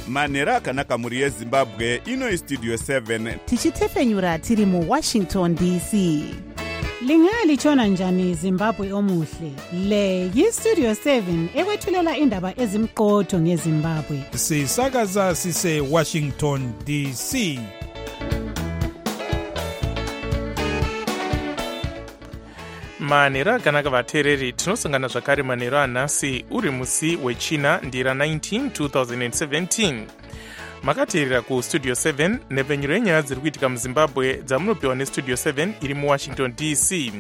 manhero akanaka mhuri yezimbabwe. Ino istudio 7 tichitefenyura tiri muWashington DC. Lingalitshona njani Zimbabwe omuhle? Le yistudio 7 ekwethulela indaba ezimqotho ngeZimbabwe. Sisakaza sise Washington DC. manhero akanaka vateereri, tinosangana zvakare manhero anhasi uri musi wechina ndira 19 2017. makateerera kustudio 7 nepfenyuro yenyaya dziri kuitika muzimbabwe dzamunopiwa nestudio 7 iri muwashington DC.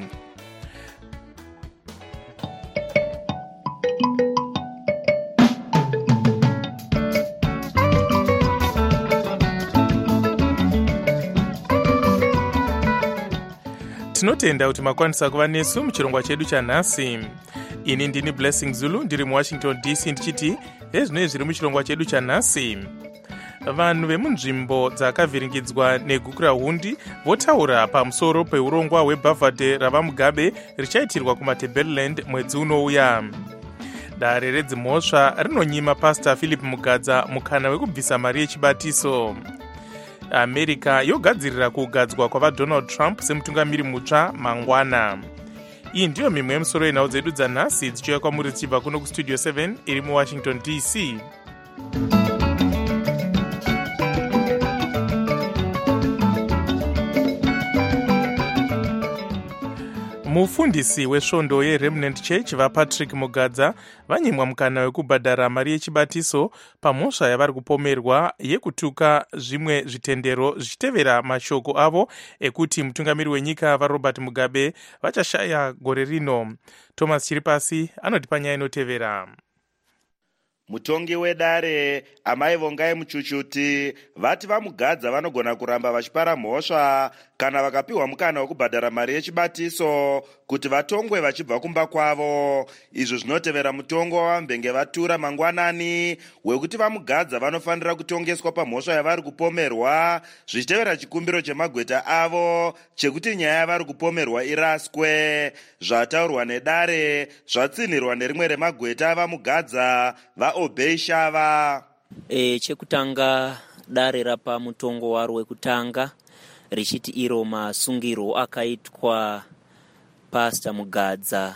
tinotenda kuti makwanisa kuva nesu muchirongwa chedu chanhasi. ini ndini Blessing Zulu ndiri muwashington DC ndichiti ezvinoi zviri muchirongwa chedu chanhasi. vanhu vemunzvimbo dzakavhiringidzwa negukura hundi votaura pamusoro peurongwa hwebhavhadhe ravamugabe richaitirwa kumatabeleland mwedzi unouya. dare redzimhosva rinonyima pastor Philip Mugadza mukana wekubvisa mari yechibatiso. america yogadzirira kugadzwa kwavaDonald Trump semutungamiri mutsva mangwana. iyi ndiyo mimwe yemusoro yenhau dzedu dzanhasi dzichiuya kwamuri dzichibva kuno kustudio 7 iri muwashington DC. mufundisi wesvondo yeRemnant Church vaPatrick Mugadza vanyimwa mukana wekubhadhara mari yechibatiso pamhosva yavari kupomerwa yekutuka zvimwe zvitendero zvichitevera mashoko avo ekuti mutungamiri wenyika vaRobert Mugabe vachashaya gore rino. Thomas Chiripasi anotipa nyaya inotevera. mutongi wedare Amai Vongai Muchuchuti vati vamugadza vanogona kuramba vachipara mhosva kana vakapiwa mukana wekubhadhara mari yechibatiso kuti vatongwe vachibva kumba kwavo. izvo zvinotevera mutongo wavambenge vatura mangwanani wekuti vamugadza vanofanira kutongeswa pamhosva yavari kupomerwa zvichitevera chikumbiro chemagweta avo chekuti nyaya yavari kupomerwa iraswe. zvataurwa nedare zvatsinhirwa nerimwe remagweta avamugadza vaObey Shava. chekutanga dare rapa mutongo waro wekutanga richiti iro masungiro akaitwa pastor Mugadza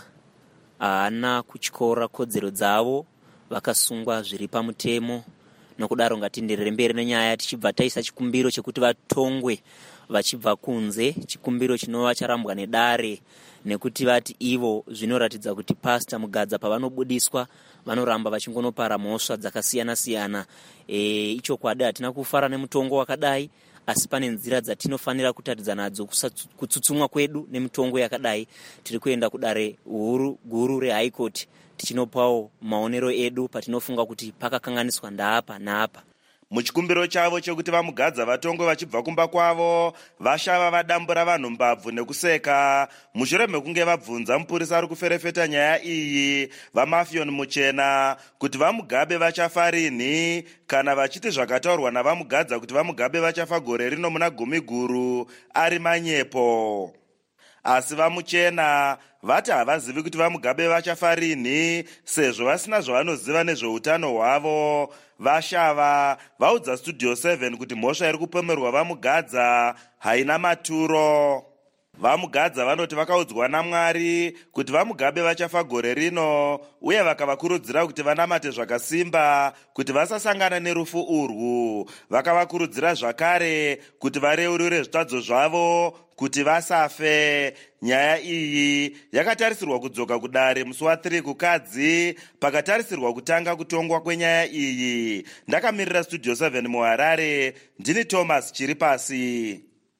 haana kutyora kodzero dzavo, vakasungwa zviri pamutemo. nokudaro ngatinderere mberi nenyaya tichibva taisa chikumbiro chekuti vatongwe vachibva kunze, chikumbiro chinova charambwa nedare nekuti vati ivo zvinoratidza kuti pastor Mugadza pavanobudiswa vanoramba vachingonopara mhosva dzakasiyana-siyana. ichokwadi hatina kufara nemutongo wakadai, asi pane nzira dzatinofanira kutaridza nadzo kutsutsumwa kwedu nemutongo yakadai. tiri kuenda kudare guru reHigh Court tichinopawo maonero edu patinofunga kuti pakakanganiswa ndaapa naapa. muchikumbiro chavo chekuti vamugadza vatongwe vachibva kumba kwavo, vashava vadambura vanhu mbabvu nekuseka. mushure mekunge vabvunza mupurisa ari kuferefeta nyaya iyi vaMafion Muchena kuti vamugabe vachafa rini kana vachiti zvakataurwa navamugadza kuti vamugabe vachafa gore rino muna Gumiguru ari manyepo. asi vaMuchena vati havazivi kuti vamugabe vachafa rini sezvo vasina zvavanoziva nezveutano hwavo. vashava vaudza studio 7 kuti mhosva iri kupomerwa vamugadza haina maturo. vamugadza vanoti vakaudzwa naMwari kuti vamugabe vachafa gore rino uye vakavakurudzira kuti vanamate zvakasimba kuti vasasangana nerufu urwu. vakavakurudzira zvakare kuti vareurure zvitadzo zvavo kuti vasafe. nyaya iyi yakatarisirwa kudzoka kudare musi wa3 kukadzi pakatarisirwa kutanga kutongwa kwenyaya iyi. ndakamirira studio 7 muHarare, ndini Thomas Chiripasi.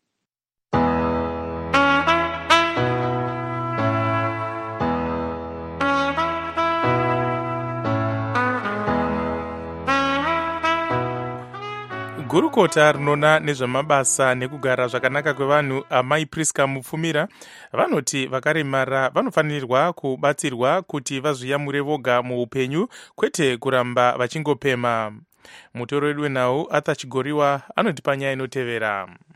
gurukota rinona nezvamabasa nekugara zvakanaka kwevanhu Amai Priska Mupfumira vanoti vakaremara vanofanirwa kubatsirwa kuti vazviyamure voga muupenyu kwete kuramba vachingopema. mutoro wedu wenhau Arthur Chigoriwa anotipa nyaya inotevera.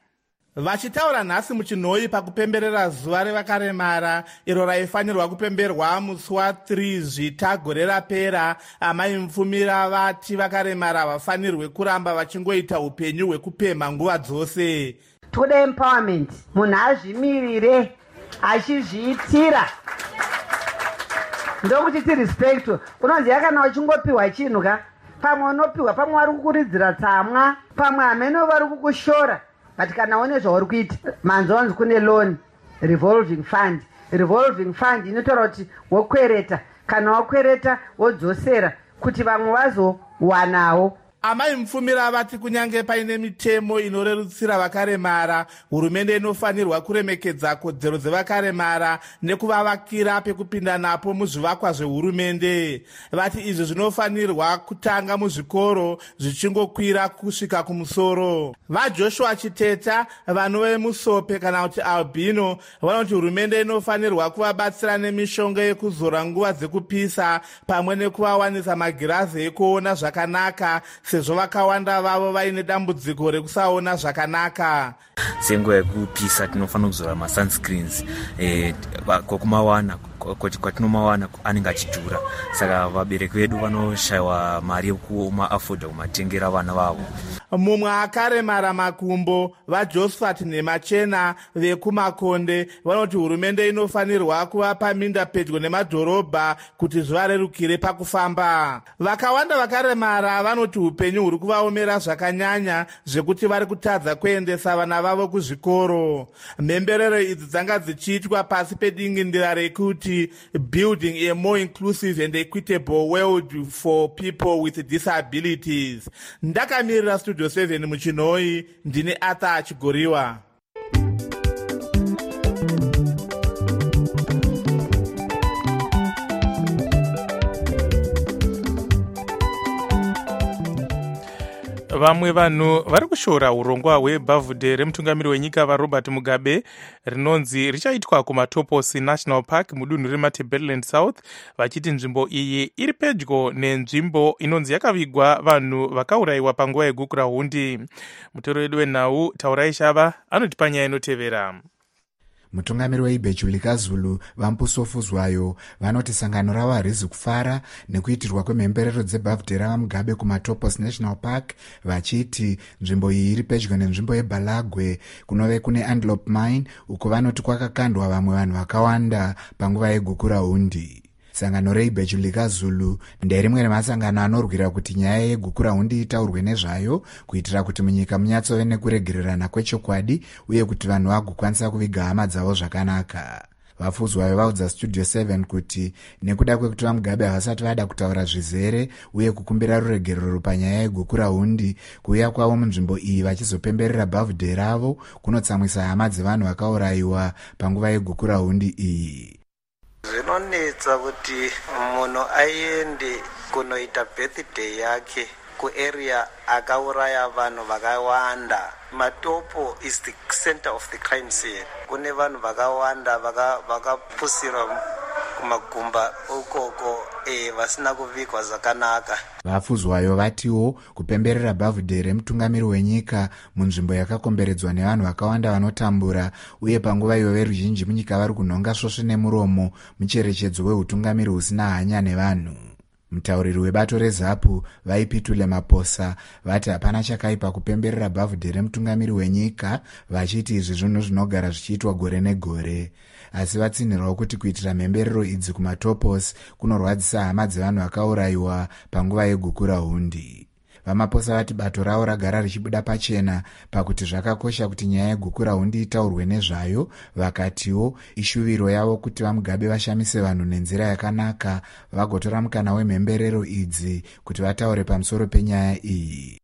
Vachitaura nhasi muchinhoi pakupemberera zuva revakaremara iro raifanirwa kupemberwa musi wa3 Zvita gore rapera, amai Mufumira vati vakaremara vafanirwe kuramba vachingoita upenyu hwekupemha nguva dzose. Toda empowerment, munhu azvimirire achizviitira, ndokuti tirespect. Unoziva kana uchingopiwa chinhu ka, pamwe unopiwa, pamwe vari kukuridzira tsamwa, pamwe hameno vari kukushora. But kana one zvauri kuita, manzonzi kune loan revolving fund. Revolving fund inotaura kuti wokwereta, kana wakwereta wodzosera kuti vamwe vazowanawo. Amai Mufumira vati kunyange paine mitemo inorerutsira vakaremara, hurumende inofanirwa kuremekedza kodzero dzevakaremara nekuvavakira pekupinda napo muzvivakwa zvehurumende. Vati izvi zvinofanirwa kutanga muzvikoro zvichingokwira kusvika kumusoro. VaJoshua Chiteta, vanhu vemusope kana kuti albino, vanoti hurumende inofanirwa kuvabatsira nemishonga yekuzora nguva dzekupisa pamwe nekuvawanisa magirazi ekuona zvakanaka, sezvo vakawanda vavo vaine dambudziko rekusaona zvakanaka. Senguva yekupisa tinofanira kuzora masunscreens, kokumawana kwatinomawana anenge achidhura, saka vabereki vedu vanoshayiwa mari yekumaafodha kumatengera vana vavo. Mumwe akaremara makumbo, vaJosephat Nemachena vekumakonde, vanoti hurumende inofanirwa kuvapa minda pedyo nemadhorobha kuti zvivarerukire pakufamba. Vakawanda vakaremara vanoti upenyu huri kuvaomera zvakanyanya zvekuti vari kutadza kuendesa vana vavo kuzvikoro. Mhemberero idzi dzanga dzichiitwa pasi pedingindira rekuti building a more inclusive and equitable world for people with disabilities. Ndakamirira Studio 7 muchinhoi, ndine Arthur Chigoriwa. Vamwe vanhu vari kushora urongwa hwebhavhudhe remutungamiri wenyika vaRobert Mugabe rinonzi richaitwa kuMatoposi National Park mudunhu reMatabeleland South, vachiti nzvimbo iyi iri pedyo nenzvimbo inonzi yakavigwa vanhu vakaurayiwa panguva yeguku rahundi. Mutoro wedu wenhau Taurai Shava anoti panyaya inotevera. Mutungamiri weIbhechulika Zulu Vampusofuzwayo vanoti sangano ravo harizi kufara nekuitirwa kwemhemberero dzebhavhudhe ravaMugabe kuMatoposi National Park, vachiti nzvimbo iyi iri pedyo nenzvimbo yeBalagwe kunove kune Antelope Mine, uko vanoti kwakakandwa vamwe vanhu vakawanda panguva yeguku rahundi. Sangano reIbhechulika Zulu nderimwe remasangano anorwira kuti nyaya yeguku rahundi itaurwe nezvayo, kuitira kuti munyika munyatsove nekuregererana kwechokwadi uye kuti vanhu vagokwanisa kuviga hama dzavo zvakanaka. Vafuzwayo vaudza Studio 7 kuti nekuda kwekuti vaMugabe havasati vada kutaura zvizere uye kukumbira ruregerero panyaya yeguku rahundi, kuuya kwavo munzvimbo iyi vachizopemberera bhavhudhe ravo kunotsamwisa hama dzevanhu vakaurayiwa panguva yeguku rahundi iyi. Zvinonetsa kuti munhu aende kunoita birthday yake kuarea akauraya vanhu vakawanda. Matopo is the center of the crime scene. Kune vanhu vakawanda vakapusirwa kumagumba ukoko vasina kuvigwa zvakanaka. Vafuzwayo vatiwo kupemberera bhavhudhe remutungamiri wenyika munzvimbo yakakomberedzwa nevanhu vakawanda vanotambura, uye panguva iyo veruzhinji munyika vari kunhonga svosve nemuromo mucherechedzo weutungamiri husina hanya nevanhu. Mutauriri webato reZAPU vaipitule Maposa vati hapana chakaipa kupemberera bhavhudhe remutungamiri wenyika, vachiti izvi zvinhu zvinogara zvichiitwa gore negore. Asi vatsinhirawo kuti kuitira mhemberero idzi kuMatoposi kunorwadzisa hama dzevanhu vakaurayiwa panguva yeguku rahundi. VaMaposa vati bato ravo ragara richibuda pachena pakuti zvakakosha kuti nyaya yeguku rahundi itaurwe nezvayo, vakatiwo ishuviro yavo kuti vaMugabe vashamise vanhu nenzira yakanaka, vagotora mukana wemhemberero idzi kuti vataure pamusoro penyaya iyi.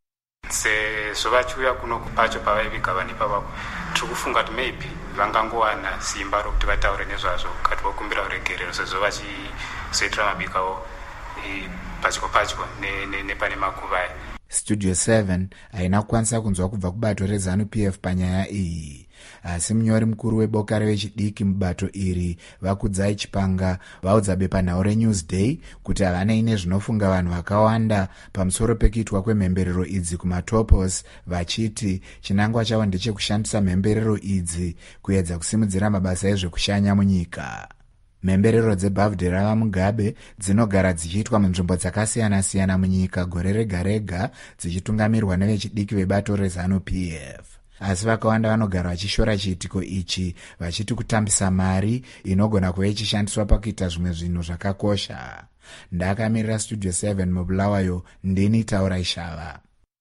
Sezvo vachiuya kuno pacho pavaiviga vanhu ipavapo, tiri kufunga kuti maybe vangangowana simba rokuti vataure nezvazvo kati vokumbira uregerero, sezvo vachizoitira mabika avo padyo nepane makuvai. studio 7 haina kukwanisa kunzwa kubva kubato reZANU-PF panyaya iyi, asi munyori mukuru weboka revechidiki mubato iri Vakudzai Chipanga vaudza bepanhau reNewsday kuti havanei nezvinofunga vanhu vakawanda pamusoro pekuitwa kwemhemberero idzi kumatopos, vachiti chinangwa chavo ndechekushandisa mhemberero idzi kuedza kusimudzira mabasa ezvekushanya munyika. Mhemberero dzeBhavhidhe ravaMugabe dzinogara dzichiitwa munzvimbo dzakasiyana-siyana munyika gore rega-rega dzichitungamirwa nevechidiki vebato reZANU-PF. Asi vakawanda vanogara vachishora chiitiko ichi vachiti kutambisa mari inogona kuva ichishandiswa pakuita zvimwe zvinhu zvakakosha. Ndakamirira studio 7 muBulawayo, ndini Taura Ishava.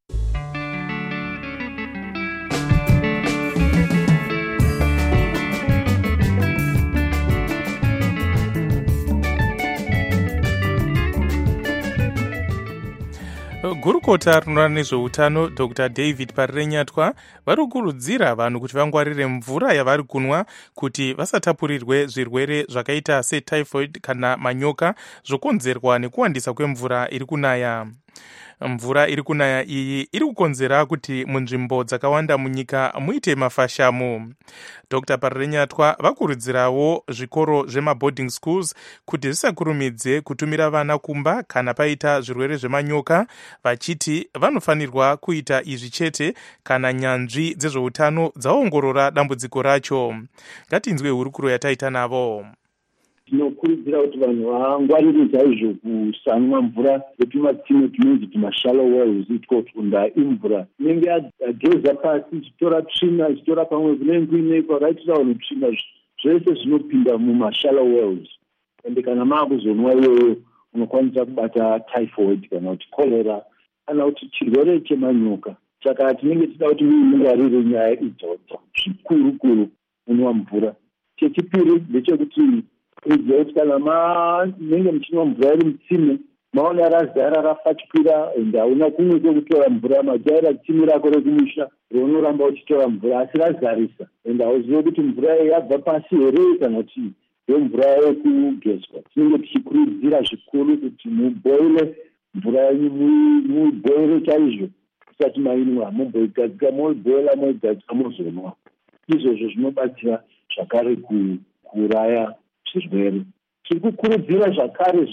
Gurukota rinoona nezveutano Dr. David Parirenyatwa vari kukurudzira vanhu kuti vangwarire mvura yavari kunwa kuti vasatapurirwe zvirwere zvakaita setyphoid kana manyoka zvokonzerwa nekuwandisa kwemvura iri kunaya. Mvura iri kunaya iyi iri kukonzera kuti munzvimbo dzakawanda munyika muite mafashamu. Dr. Parirenyatwa vakurudzirawo zvikoro zvemaboarding schools kuti zvisakurumidze kutumira vana kumba kana paita zvirwere zvemanyoka, vachiti vanofanirwa kuita izvi chete kana nyanzvi dzezveutano dzaongorora dambudziko racho. Ngatinzwe hurukuro yataita navo. Tinokurudzira kuti vanhu vangwarire chaizvo kusanwa mvura yetumatsime tunonzi tumashallow wells kunda imvura inenge yageza pasi ichitora tsvina ichitora pamwe kunenge kuine kwakaitira vanhu tsvina zvese zvinopinda mumashallow wells, ende kana maakuzonwa iyoyo unokwanisa kubata typhoid kana kuti cholera kana kuti chirwere chemanyoka. Saka tinenge tida kuti mungwarire nyaya idzodzo zvikuru kunwa mvura. Chechipiri ndechekuti kuziva kuti kana munenge muchinwa mvura iri mutsime maona razara rafatwira ende hauna kumwe kwekutora mvura, majaira tsime rako rekumusha raunoramba uchitora mvura asi razarisa ende hauzive kuti mvura yabva pasi here kana kuti yemvura yekugezwa. Tinenge tichikurudzira zvikuru kuti muboile mvura yenyu, muboile chaizvo kusati mainwa, mumboigadzika moiboila moigadzika mozonwa. Izvozvo zvinobatsira zvakare kuuraya zvirwere. Tiri kukurudzira zvakare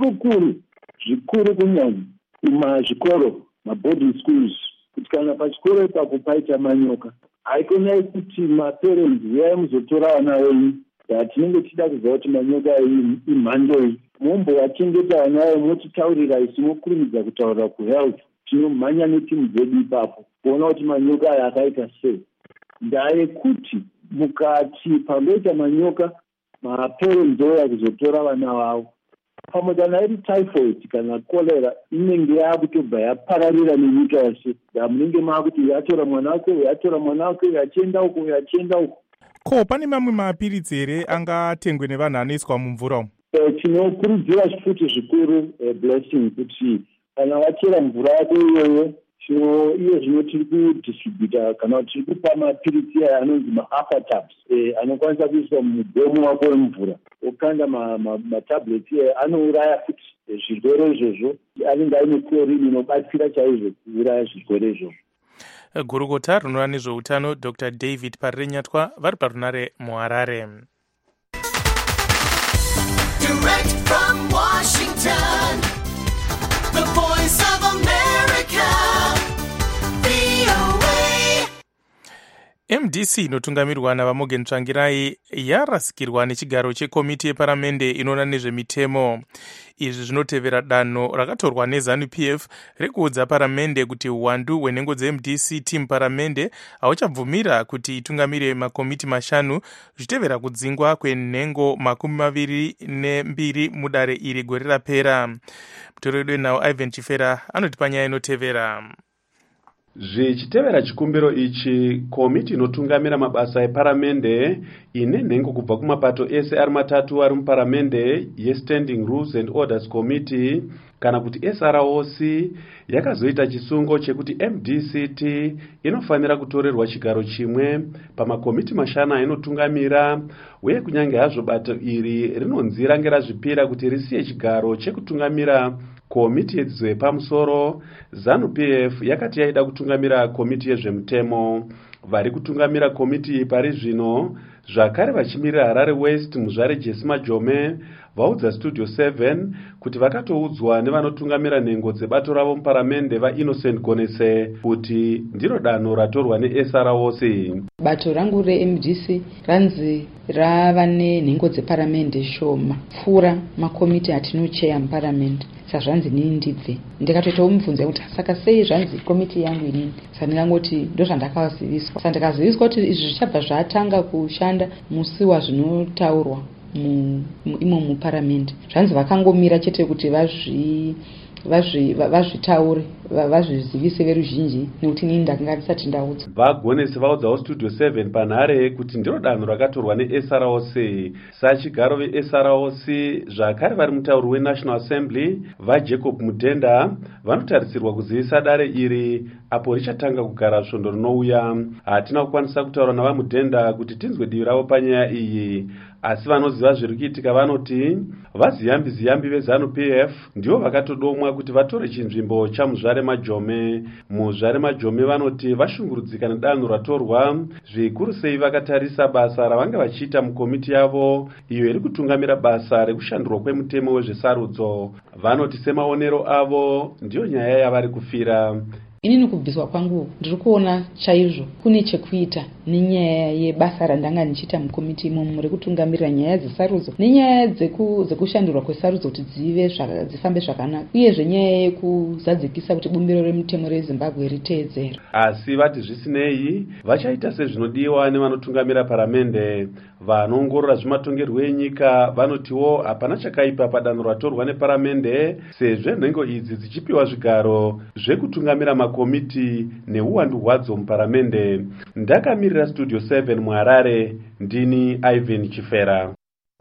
zvikuru kunyanya kumazvikoro, maboarding schools, kuti kana pachikoro ipapo paita manyoka haikonai kuti maparents uyai muzotora vana venyu. Tinenge tichida kuziva kuti manyoka imhandoi, mombovachengeta vana venyu motitaurira isi mokurumidza kutaurira kuhealth. Tinomhanya netimu dzedu ipapo kuona kuti manyoka aya akaita sei. Ndaa yekuti mukati pangoita manyoka maparents ouya kuzotora vana vavo, pamwe kana iri typhoid kana cholera inenge yaakutobva yapararira nenyika yose. Munenge maakuti yatora mwana wake yachienda uko. Ko pane mamwe mapiritsi here angatengwe nevanhu anoiswa mumvura umu? Tinokurudzira futi zvikuru Blessing kuti kana wachera mvura yako iyoyo iye zvino tiri kudistributa kana kuti tiri kupa mapiritsi aya anonzi maaftertabs anokwanisa kuiswa mumugomo wako wemvura, okanda matablets aya anouraya futi zvirwere izvozvo. Anenge aine chlorine inobatsira chaizvo kuuraya zvirwere izvozvo. Gurukota rinoona nezveutano Dr. David Parirenyatwa vari parunare muHarare. Direct from Washington, the voice of America, VOA. MDC inotungamirwa naVaMorgan Tsvangirai yarasikirwa nechigaro chekomiti yeparamende inoona nezvemitemo. Izvi zvinotevera danho rakatorwa neZANU-PF rekuudza paramende kuti uwandu hwenhengo dzeMDC team paramende hauchabvumira kuti itungamire makomiti 5 zvichitevera kudzingwa kwenhengo 22 mudare iri gore rapera. Mutori wedu nawo Ivan Chifera anoti panyaya inotevera. Zvichitevera chikumbiro ichi, komiti inotungamira mabasa eparamende ine nhengo kubva kumapato ese ari matatu ari muparamende yeStanding Rules and Orders Committee kana kuti SROC yakazoita chisungo chekuti MDCT inofanira kutorerwa chigaro chimwe pamakomiti 5 ainotungamira, uye kunyange hazvo bato iri rinonzi range razvipira kuti risiye chigaro chekutungamira komiti yedzidzo yepamusoro, ZANU-PF yakati yaida kutungamira komiti yezvemutemo. Vari kutungamira komiti iyi pari zvino zvakare vachimirira Harare West muzvare Jesse Majome vaudza Studio 7 kuti vakatoudzwa nevanotungamira nhengo dzebato ravo muparamende vaInnocent Gonese kuti ndiro danho ratorwa neSROC. Bato rangu reMDC ranzi rava nenhengo dzeparamende shoma pfuura makomiti atinocheya muparamende. Sazvanzi nini ndibve ndikatotomubvunza kuti saka sei zvanzi komiti yangu inini. Saka ndingangoti ndozvandakaziviswa. Saka ndikaziviswa kuti izvi zvichabva zvatanga kushanda musi wazvinotaurwa imo muparamende. Zvanzi vakangomira chete kuti vazvitaure vazvizivise veruzhinji nekuti nini ndakanga ndisati ndaudza. Vagonesi vaudzawo Studio 7 panhare kuti ndiro danho rakatorwa neSROC. Sachigaro veSROC zvakare vari mutauri weNational Assembly vaJacob Mutenda vanotarisirwa kuzivisa dare iri apo richatanga kugara svondo rinouya. Hatina kukwanisa kutaura navamutenda kuti tinzwe divi ravo panyaya iyi, asi vanoziva zviri kuitika vanoti vaziyambi veZANU-PF ndivo vakatodomwa kuti vatore chinzvimbo chamuzvare Majome. Muzvare Majome vanoti vashungurudzika nedanho ratorwa, zvikuru sei vakatarisa basa ravanga vachiita mukomiti yavo iyo iri kutungamira basa rekushandurwa kwemutemo wezvesarudzo. Vanoti semaonero avo ndiyo nyaya yavari kufira. Inini kubviswa kwangu ndiri kuona chaizvo kune chekuita nenyaya yebasa randanga ndichiita mukomiti imomo rekutungamirira nyaya dzesarudzo nenyaya dzekushandurwa kwesarudzo kuti dzifambe zvakanaka, uyezve nyaya yekuzadzikisa kuti bumbiro remutemo reZimbabwe riteedzera. Asi vati zvisinei vachaita sezvinodiwa nevanotungamira paramende. Vanoongorora zvematongerwo enyika vanotiwo hapana chakaipa padanho ratorwa neparamende sezvo nhengo idzi dzichipiwa zvigaro zvekutungamira makomiti neuwandu hwadzo muparamende. Ndakamirira Studio 7 muHarare, ndini Ivan Chifera.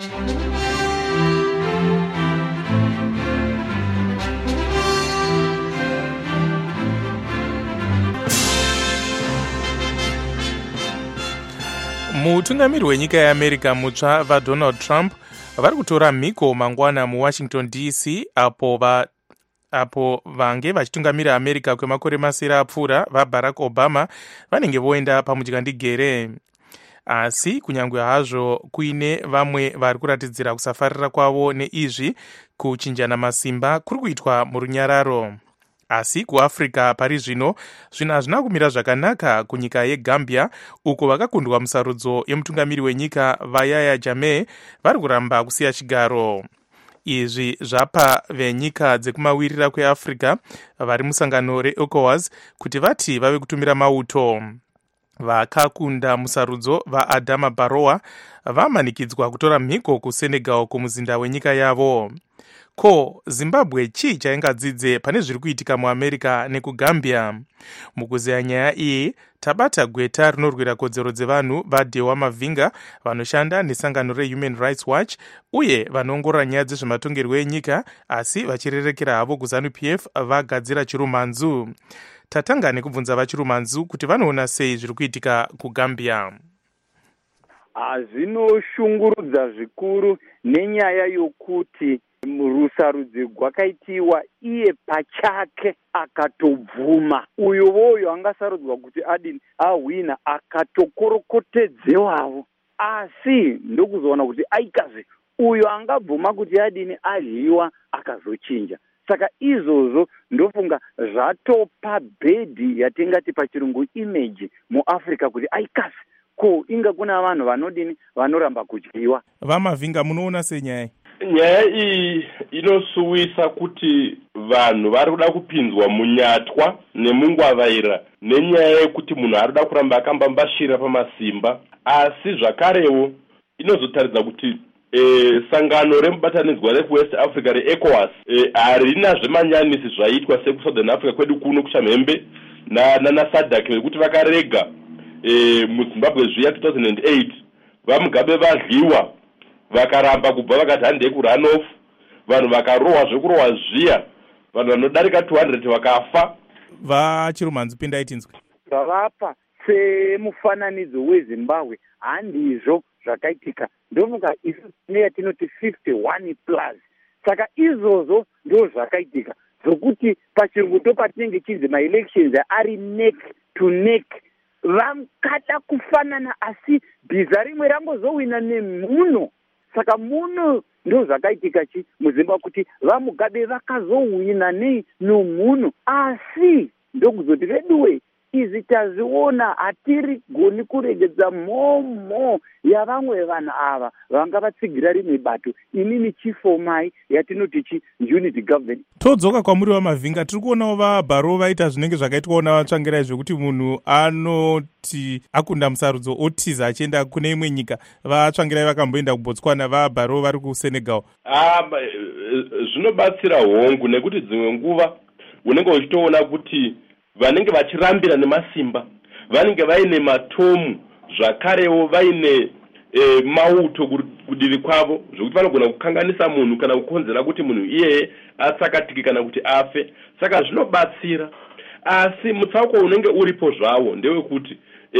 Mutungamiri wenyika yeAmerica mutsva vaDonald Trump vari kutora mhiko mangwana muWashington DC apo vange vachitungamira America kwemakore masere apfuura vaBarack Obama vanenge voenda pamudyandigere. Asi kunyange hazvo kuine vamwe vari kuratidzira kusafarira kwavo neizvi kuchinjana masimba kuri kuitwa murunyararo. Asi kuAfrica pari zvino zvinhu hazvina kumira zvakanaka kunyika yeGambia uko vakakundwa musarudzo yemutungamiri wenyika vaYahya Jammeh vari kuramba kusiya chigaro. Izvi zvapa venyika dzekumawirira kweAfrica vari musangano reECOWAS kuti vati vave kutumira mauto. Vakakunda musarudzo vaAdama Barrow vamanikidzwa kutora mhiko kuSenegal kumuzinda wenyika yavo. Ko Zimbabwe chii chaingadzidze pane zviri kuitika muAmerica nekuGambia? Mukuzeya nyaya iyi tabata gweta rinorwira kodzero dzevanhu vaDewa Mavinga vanoshanda nesangano reHuman Rights Watch uye vanoongorora nyaya dzezvematongerwo enyika asi vachirerekera havo kuZANU-PF vagadzira chirumanzu. Tatanga nekubvunza vachirumanzu kuti vanoona sei zviri kuitika kuGambia. Zvinoshungurudza zvikuru nenyaya yokuti rusarudzi rwakaitiwa iye pachake akatobvuma. Uyo voyo angasarudzwa kuti adini ahwina akatokorokotedzewawo. Asi ndokuzoona kuti aikazi uyo angabvuma kuti adini adliwa akazochinja. Saka izvozvo ndofunga zvatopa bhedhi yatingati pachirungu image muAfrica kuti aikazi ko inga kuna vanhu vanodini vanoramba kudyiwa. VaMavinga munoona senyaya? Nyaya iyi inosuwisa kuti vanhu vari kuda kupinzwa munyatwa nemungwavaira nenyaya yekuti munhu ari kuda kuramba akambambashira pamasimba. Asi zvakarewo inozotaridza kuti sangano remubatanidzwa reWest Africa reECOWAS harina zvemanyanisi zvaitwa sekusouthern Africa kwedu kuno kuchamhembe naSADC vekuti vakarega muZimbabwe zviya 2008 vaMugabe vadliwa vakaramba kubva vakati handei kurunoff, vanhu vakarohwa zvekurohwa zviya, vanhu vanodarika 200 vakafa. Vachirumanzu pindai tinzwe. Zvavapa semufananidzo weZimbabwe handizvo zvakaitika. Ndofunga isu neyatinoti 51+. Saka izvozvo ndo zvakaitika zvokuti pachirungu patinenge chinzi maelections ari neck to neck, vangada kufanana asi bhiza rimwe rangozowina nemhuno. Saka muno ndo zvakaitika muZimbabwe kuti vaMugabe vakazowina nomhuno, asi ndokuzoti veduwe izi tazviona hatiri goni kuregedza mhomho yavamwe vanhu ava vanga vatsigira rimwe bato. Inini chifomai yatinoti unity government. Todzoka kwamuri vaMavhinga, tiri kuonawo vaBarrow vaita zvinenge zvakaitwawo navatsvangirai zvekuti munhu anoti akunda musarudzo otiza achienda kune imwe nyika. Vatsvangirai vakamboenda kuBotswana, vaBarrow vari kuSenegal. Zvinobatsira hongu nekuti dzimwe nguva unenge uchitoona kuti vanenge vachirambira nemasimba vanenge vaine matomu zvakarewo vaine mauto kudivi kwavo zvokuti vanogona kukanganisa munhu kana kukonzera kuti munhu iyeye atsakatike kana kuti afe. Saka zvinobatsira, asi mutsauko unenge uripo zvawo ndewekuti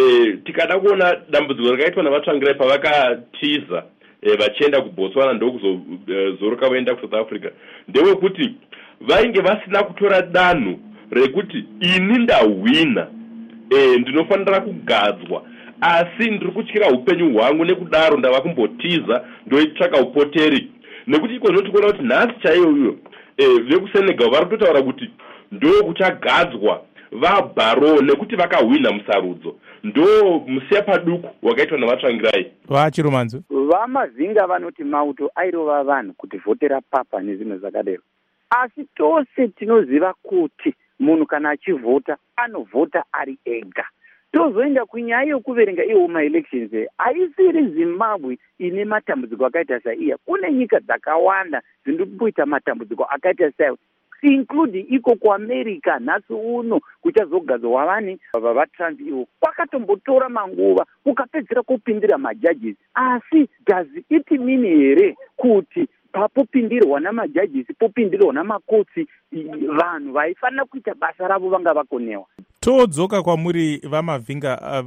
tikada kuona dambudziko rakaitwa navatsvangirai pavakatiza vachienda kuBotswana ndokuzoroka vaenda kuSouth Africa ndewekuti vainge vasina kutora danho rekuti ini ndahwina ndinofanira kugadzwa, asi ndiri kutyira upenyu hwangu nekudaro ndava kumbotiza ndoitsvaka upoteri. Nekuti iko zvinotikona kuti nhasi chaiyo vekuSenegal vari kutotaura kuti ndo kuchagadzwa vaBarrow nekuti vakahwina musarudzo. Ndo musiya paduku wakaitwa navatsvangirai. Vachiromanzo vaMavhinga vanoti mauto airova vanhu kuti vhotera papa nezvimwe zvakadero, asi tose tinoziva kuti munhu kana achivhota anovhota ari ega. Tozoenda kunyaya yokuverenga iwo maelections haisiri Zimbabwe ine matambudziko akaita saiya. Kune nyika dzakawanda dzinoita matambudziko akaita saiya, including iko kuAmerica. Nhasi uno kuchazogadzwa wavani vaTrump iwo kwakatombotora manguva kukapedzera kupindira majudges, asi does it mean here kuti papopindirwa namajudges popindirwa namakotsi vanhu vaifanira kuita basa ravo vanga vakonewa? Todzoka kwamuri vaMavhinga,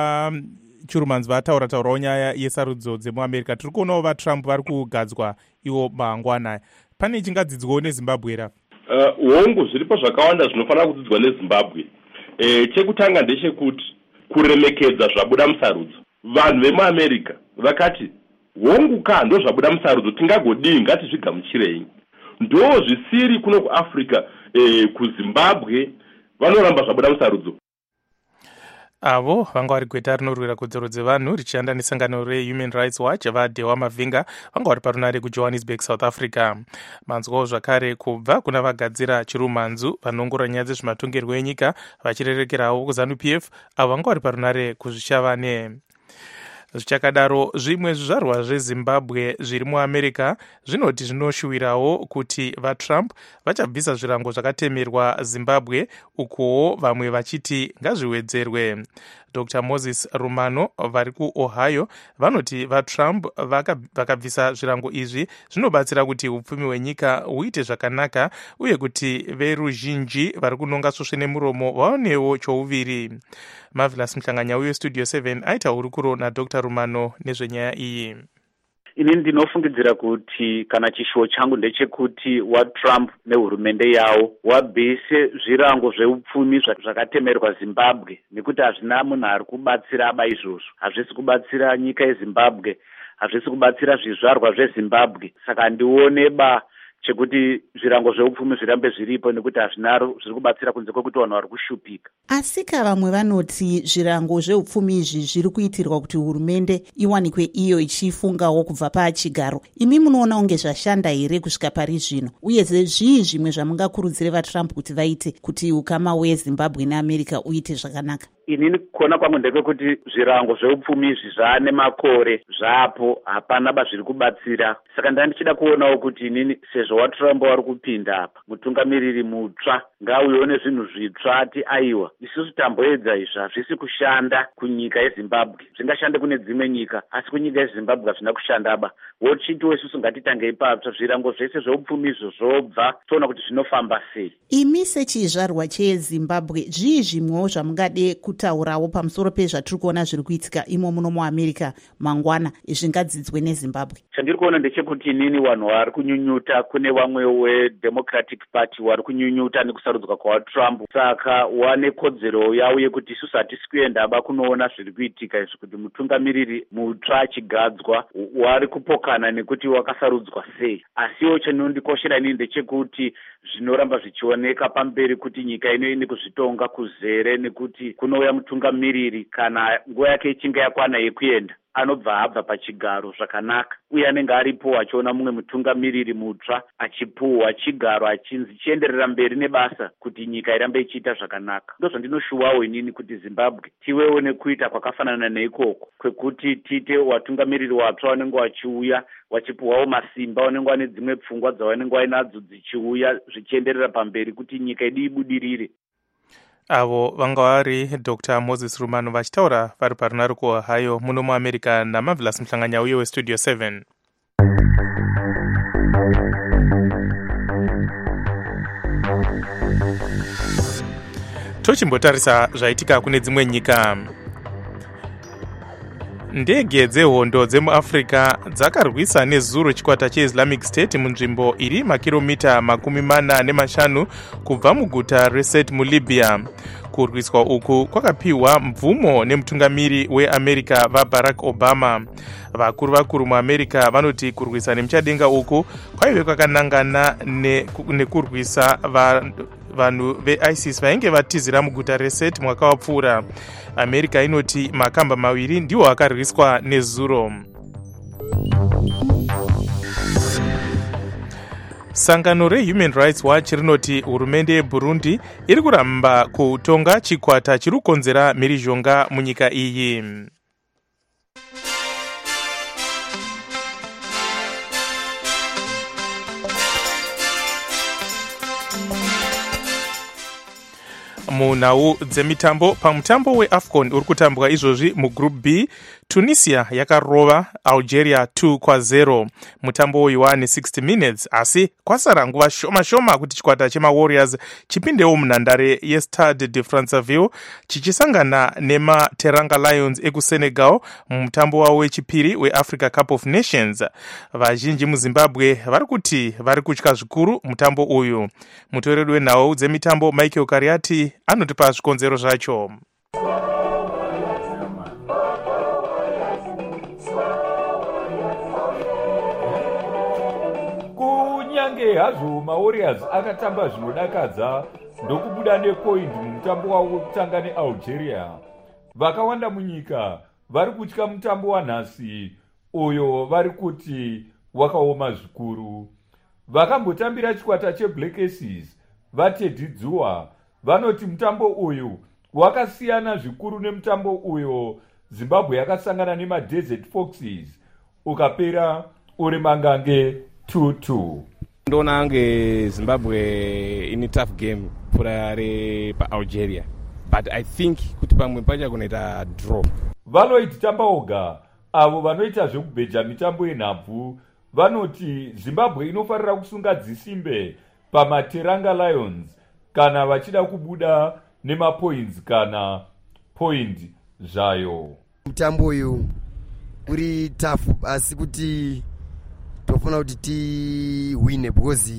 vaChirumanzi vataurawo nyaya yesarudzo dzemuAmerica. Tiri kuonawo vaTrump vari kugadzwa iwo mangwanaya. Pane chingadzidzwawo neZimbabwe here? Hongu zviripo zvakawanda zvinofanira kudzidzwa neZimbabwe. Chekutanga ndechekuti kuremekedza zvabuda musarudzo. Vanhu vemuAmerica vakati hongu ndo zvabuda musarudzo tingagodii, ngatizvigamuchirei. Ndo zvisiri kuno kuAfrica, kuZimbabwe vanoramba zvabuda musarudzo. Avo vanga vari gweta rinorwira kodzero dzevanhu richianda nesangano reHuman Rights Watch vaDewa Mavhinga vanga vari parunare kuJohannesburg, South Africa. Manzwawo zvakare kubva kuna vagadzira Chirumanzu vanongora nyaya dzezvematongerwo enyika vachirerekerawo kuZANU-PF avo vanga vari parunare kuzvishavane. Zvichakadaro zvimwe zvizvarwa zveZimbabwe zviri muAmerica zvinoti zvinoshuwirawo kuti vaTrump vachabvisa zvirango zvakatemerwa Zimbabwe, ukuwo vamwe vachiti ngazviwedzerwe. Dr. Moses Rumano vari kuOhio vanoti vaTrump vakabvisa zvirango izvi zvinobatsira kuti upfumi hwenyika huite zvakanaka uye kuti veruzhinji vari kunonga svosve nemuromo vaonewo chouviri. Marvelous Mhlanganya weStudio 7 aita hurukuro naDr. Rumano nezvenyaya iyi. Ini ndinofungidzira kuti kana chishuwo changu ndechekuti waTrump nehurumende yawo wabvise zvirango zveupfumi zvakatemerwa Zimbabwe, nekuti hazvina munhu ari kubatsira aba izvozvo. Hazvisi kubatsira nyika yeZimbabwe, hazvisi kubatsira zvizvarwa zveZimbabwe. Saka handione chekuti zvirango zveupfumi zvirambe zviripo, nekuti hazvina zviri kubatsira kunze kwekuti vanhu vari kushupika. Asika vamwe vanoti zvirango zveupfumi izvi zviri kuitirwa kuti hurumende iwanikwe iyo ichifungawo kubva pachigaro. Imi munoona unge zvashanda here kusvika pari zvino, uye zvii zvimwe zvamungakurudzire vaTrump kuti vaite kuti ukama hweZimbabwe neAmerica uite zvakanaka? Inini kuona kwangu ndekekuti zvirango zveupfumi izvi zvaane makore zvapo, hapana zviri kubatsira. Saka ndandichida kuonawo kuti inini sezvo waTrump wari kupinda apa, mutungamiriri mutsva ngauyewo nezvinhu zvitsva, ati aiwa isusu tamboedza izvi hazvisi kushanda kunyika yeZimbabwe, zvingashande kune dzimwe nyika, asi kunyika yeZimbabwe hazvina kushanda wochitiwo isusu ngatitangei patsva, zvirango zvese zveupfumi izvo zvobva, toona kuti zvinofamba sei. Imi sechizvarwa cheZimbabwe zvii zvimwewo zvamungade kuti kutaurawo pamusoro pezvatiri kuona zviri kuitika imo muno muamerica mangwana zvingadzidzwe nezimbabwe. Chandiri kuona ndechekuti inini vanhu vari kunyunyuta, kune vamwe weDemocratic Party vari kunyunyuta nekusarudzwa kwaTrump, saka wane kodzero yavo yekuti isusu hatisi kuendaba kunoona zviri kuitika izvi, kuti mutungamiriri mutsva achigadzwa wari kupokana nekuti wakasarudzwa sei. Asiwo chinondikoshera inini ndechekuti zvinoramba zvichioneka pamberi kuti nyika inoende kuzvitonga kuzere, nekuti kunouya mutungamiriri kana nguva yake ichinge yakwana yekuenda anobva abva pachigaro zvakanaka, uye anenge aripo achiona mumwe mutungamiriri mutsva achipuhwa chigaro achinzi chienderera mberi nebasa kuti nyika irambe ichiita zvakanaka. Ndozvandinoshuwawo inini kuti Zimbabwe tiwewo nekuita kwakafanana neikoko kwekuti tiite watungamiriri watsva vanenge vachiuya vachipuhwawo masimba, vanenge vane dzimwe pfungwa dzavanenge vainadzo dzichiuya zvichienderera pamberi kuti nyika yedu ibudirire. Avo vanga vari Dr. Moses Rumano vachitaura vari parunare kuOhio muno muamerica naMarvelous Mhlanganya uye weStudio 7. Tochimbotarisa zvaitika kune dzimwe nyika. Ndege dzehondo dzemuAfrica dzakarwisa nezuro chikwata cheIslamic State munzvimbo iri makiromita 45 kubva muguta reSirte muLibya. Kurwiswa uku kwakapiwa mvumo nemutungamiri weAmerica vaBarack Obama. Vakuru muAmerica vanoti kurwisa nemuchadenga uku kwaive kwakanangana nekurwisa vanhu veISIS vainge vatizira muguta reSirte mwaka wapfuura. America inoti makamba maviri ndiwo akarwiswa nezuro. Sangano reHuman Rights Watch rinoti hurumende yeBurundi iri kuramba kutonga chikwata chiri kukonzera mhirizhonga munyika iyi. Munhau dzemitambo, pamutambo weAFCON uri kutambwa izvozvi mugroup B, Tunisia yakarova Algeria 2-0. Mutambo uyu wane 60 minutes, asi kwasara nguva shoma kuti chikwata chemaWarriors chipindewo munhandare yeStade de Franceville chichisangana nemaTeranga Lions ekuSenegal mumutambo wavo wechipiri weAfrica Cup of Nations. Vazhinji muZimbabwe vari kuti vari kutya zvikuru mutambo uyu. Mutoreri wenhau dzemitambo Michael Kariati anotipa zvikonzero zvacho. Kunyange hazvo maWarriors akatamba zvinodakadza ndokubuda nepoint mumutambo wavo wekutanga neAlgeria, vakawanda munyika vari kutya mutambo wanhasi uyo vari kuti wakaoma zvikuru. Vakambotambira chikwata cheBlack Aces vaTeddy Dzuwa vanoti mutambo uyu wakasiyana zvikuru nemutambo uyo Zimbabwe yakasangana nemaDesert Foxes ukapera uri mangange 2-2. Ndona ange Zimbabwe in a tough game purare paAlgeria, but I think kuti pamwe pacha kunoita draw. Vanoitamba oga avo vanoita zvekubheja mitambo yenhabvu vanoti Zimbabwe inofarira kusunga dzisimbe pamaTeranga Lions kana vachida kubuda nemapoints kana point zvayo. Mutambo uyu uri tough, asi kuti tofuna kuti tiwine because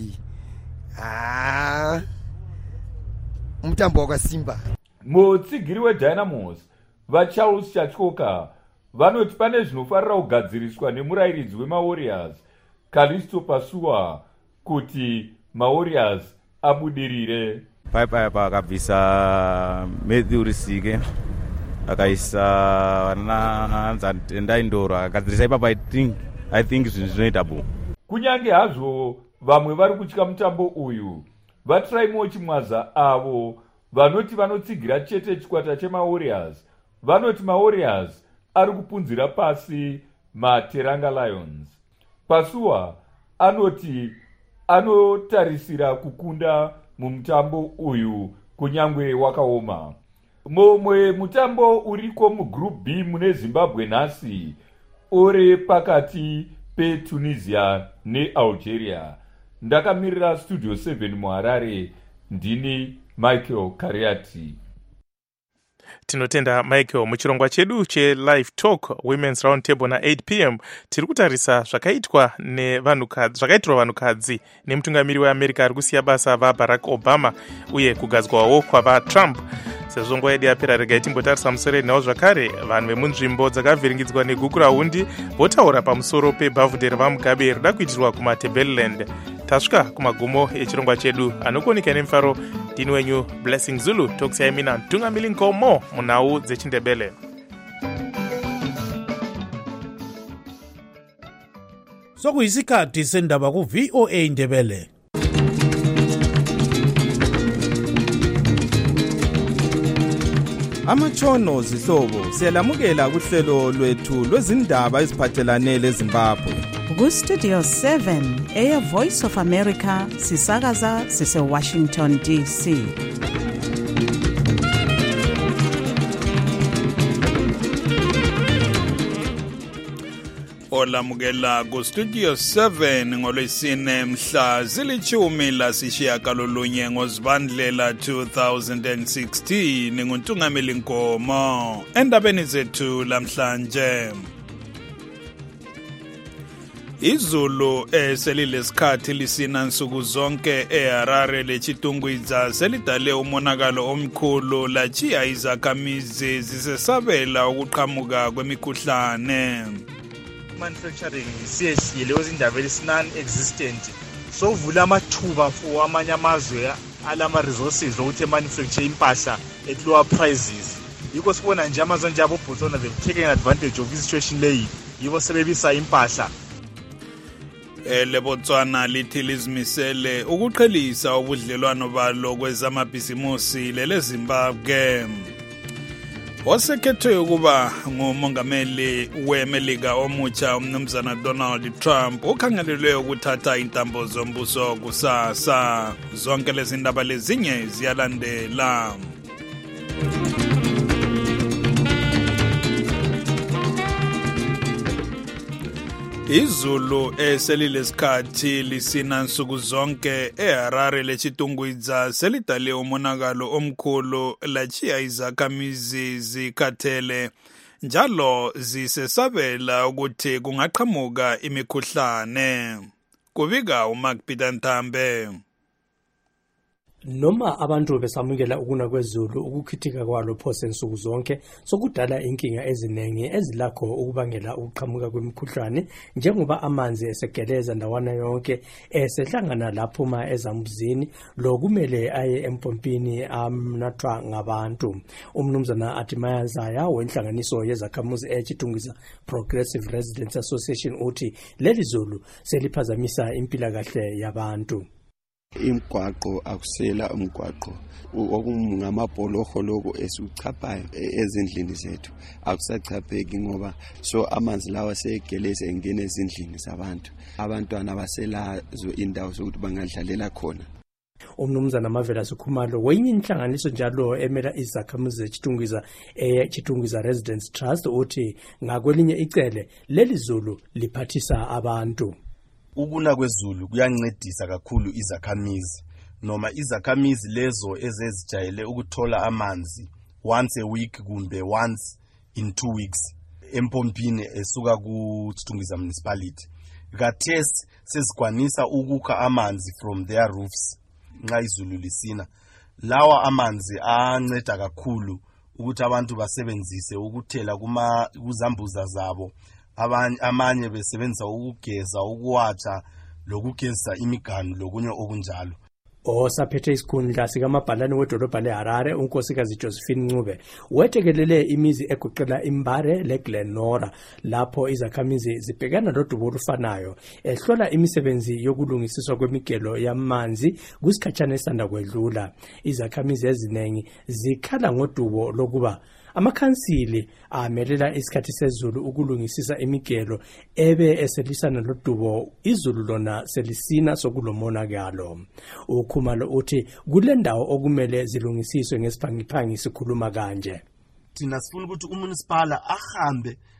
mutambo wakasimba. Mutsigiri weDynamos vaCharles Chachoka vanoti pane zvinofarira kugadziriswa nemurayiridzi wemaWarriors Callisto Pasua kuti maWarriors abudirire. Paipa akabvisa Matthew Risike akaisa Ndaindoro akagadzirisa ipapa I think zvinoita bo. Kunyange hazvo vamwe vari kutya mutambo uyu, vaTraimo Chimwaza avo vanoti vanotsigira chete chikwata chemaWarriors vanoti maWarriors ari kupunzira pasi maTeranga Lions. Pasua anoti anotarisira kukunda mumutambo uyu kunyangwe wakaoma. Mumwe mutambo uriko mugroup B mune Zimbabwe nhasi uri pakati peTunisia neAlgeria. Ndakamirira Studio 7 muHarare, ndini Michael Kariati. Tinotenda Michael. Muchirongwa chedu che-Live Talk Women's Round Table na 8 p.m. tiri kutarisa zvakaitirwa vanhukadzi nemutungamiri weAmerica ari kusiya basa vaBarack Obama uye kugadzwawo kwavaTrump. Sezvo nguva yedu yapera, regai timbotarisa musoro enhau zvakare. Vanhu vemunzvimbo dzakavhiringidzwa negukurahundi votaura pamusoro pebhavhudhe revaMugabe rida kuitirwa kumaTebeleland. Tasvika kumagumo echirongwa chedu. Anokuoneka nemufaro ndini wenyu Blessing Zulu. Tokusiyai mina Mtungamiri Nkomo munhau dzechiNdebele. Sokuyisikhathi sendaba ku-VOA Ndebele. Amatshono zihlobo siyalamukela kuhlelo lwethu lwezindaba eziphathelane leZimbabwe. Ku-Studio 7 Air Voice of America sisakaza sise-Washington DC. Olamukela ku-Studio 7 ngolwesine mhla zilithumi lasishiyagalolunye ngoZibandlela 2016 nguNtungameli Nkomo. Endabeni zethu lamhlanje, izulu selilesikhathi lisina nsuku zonke eHarare leChitungwiza selidale umonakalo omkhulu lachiya izakhamizi zisesabela ukuqhamuka kwemikhuhlane. Manufacturing siyeshile kwezindaba non-existent, so vula amathuba for amanye amazwe alama-resources ukuthi emanufacture impahla at lower prices. Yikho sibona nje amazwe nje aboBotswana they've taken advantage of situation leyi, yibo sebebisa impahla. LeBotswana lithi lizimisele ukuqhelisa ubudlelwano balo kwezamabhizimusi leleZimbabwe. Osekhethwe ukuba ngumongameli weMelika omutsha umnumzana Donald Trump ukhangelelwe ukuthatha intambo zombuso kusasa. Zonke lezi ndaba lezinye ziyalandela. Izulu selilesikhathi lisina nsuku zonke eHarare leChitungwiza selidale umonakalo omkhulu lachiya izakhamizi zikhathele njalo zisesabela ukuthi kungaqhamuka imikhuhlane. Kubika uMark Peter Ntambe. Noma abantu besamukela ukuna kwezulu ukukhithika kwalo phose nsuku zonke sokudala inkinga eziningi ezilakho ukubangela ukuqhamuka kwemikhuhlane, njengoba amanzi esegeleza ndawana yonke esehlangana laphuma ezambuzini lokumele aye empompini amnathwa ngabantu. Umnumzana Atimaya Zaya wenhlanganiso yezakhamuzi eChitungwiza Progressive Residents Association uthi leli zulu seliphazamisa impilakahle yabantu. Imgwaqo akusela umgwaqo okungamabholoho lokho esichaphayo ezindlini zethu akusachapheki ngoba so amanzi lawa segeleza engene ezindlini zabantu, abantwana baselazo indawo zokuthi bangadlalela khona. Umnumzana Mavela Sikhumalo wenye inhlanganiso njalo emela izakhamuzi zeChitungwiza Chitungwiza Residents Trust uthi ngakwelinye icele leli zulu liphathisa abantu. Ukuna kwezulu kuyancedisa kakhulu izakhamizi, noma izakhamizi lezo ezezijayele ukuthola amanzi once a week kumbe once in 2 weeks empompini esuka kuChitungwiza municipality. Kathesi sezikwanisa ukukha amanzi from their roofs nxa izulu lisina. Lawa amanzi anceda kakhulu ukuthi abantu basebenzise ukuthela kuzambuza zabo. Amanye besebenzisa ukugeza, ukuwatsha lokugeza imiganu lokunye okunjalo. Osaphethe isikhundla sikamabhalane wedolobha leHarare unkosikazi Josephine Ncube wethekelele imizi egoqela iMbare leGlenora lapho izakhamizi zibhekana lodubo olufanayo ehlola imisebenzi yokulungisiswa kwemigelo yamanzi kusikhatshana esanda kwedlula. Izakhamizi eziningi zikhala ngodubo lokuba amakhansili amelela isikhathi sezulu ukulungisisa imigelo ebe eselisana lodubo izulu lona selisina sokulomonakalo. Ukhumalo uthi kule ndawo okumele zilungisiswe ngesiphangiphangi sikhuluma kanje. Thina sifuna ukuthi umunisipala ahambe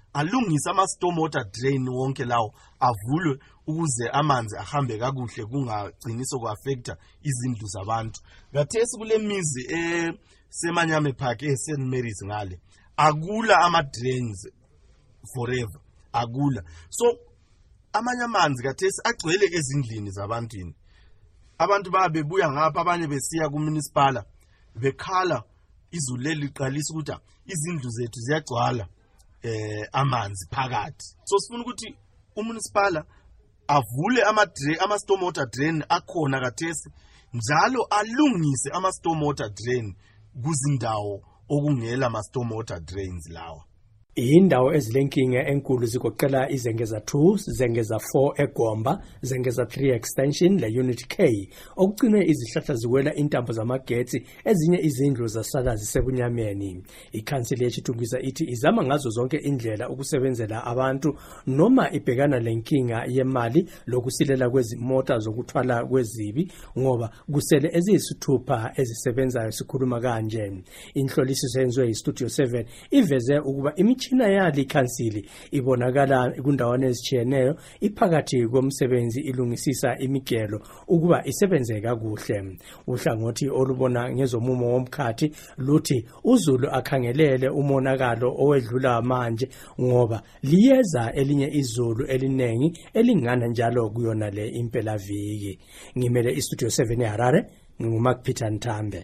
alungise ama-stormwater drain wonke lawo avulwe ukuze amanzi ahambe kakuhle kungagcini soku-affecta izindlu zabantu. Kathesi kule mizi Semanyame Park St Mary's ngale akula ama-drains forever, akula. So amanye amanzi kathesi agcwele ezindlini zabantwini. Abantu babebuya ngapha, abanye besiya ku-municipal bekhala izulu leli liqalisa ukuthi izindlu zethu ziyagcwala amanzi phakathi. So sifuna ukuthi umunicipal avule ama-stormwater drain akhona kathesi, njalo alungise ama-stormwater drain kuzindawo okungela ama-stormwater drains lawa. Indawo ezilenkinga enkulu zigoqela izengeza 2, zengeza 4 eGomba, zengeza 3 extension le unit K, okugcinwe izihlahla ziwela intambo zamagetsi, ezinye izindlu zasala zisebunyameni. Ikhansili yechitungisa ithi izama ngazo zonke indlela ukusebenzela abantu noma ibhekana lenkinga yemali lokusilela kwezimota zokuthwala kwezibi ngoba kusele eziyisithupha ezisebenzayo. Sikhuluma kanje, inhlolisiso yenziwe yiStudio 7 iveze ukuba imitshina yali khansili ibonakala kundawana ezitshiyeneyo iphakathi komsebenzi ilungisisa imigelo ukuba isebenze kakuhle. Uhlangothi olubona ngezomumo womkhathi luthi uZulu akhangelele umonakalo owedlula manje ngoba liyeza elinye izulu elinengi elingana njalo kuyona le impela viki. Ngimele iStudio 7 eHarare, nguMark Peter Ntambe.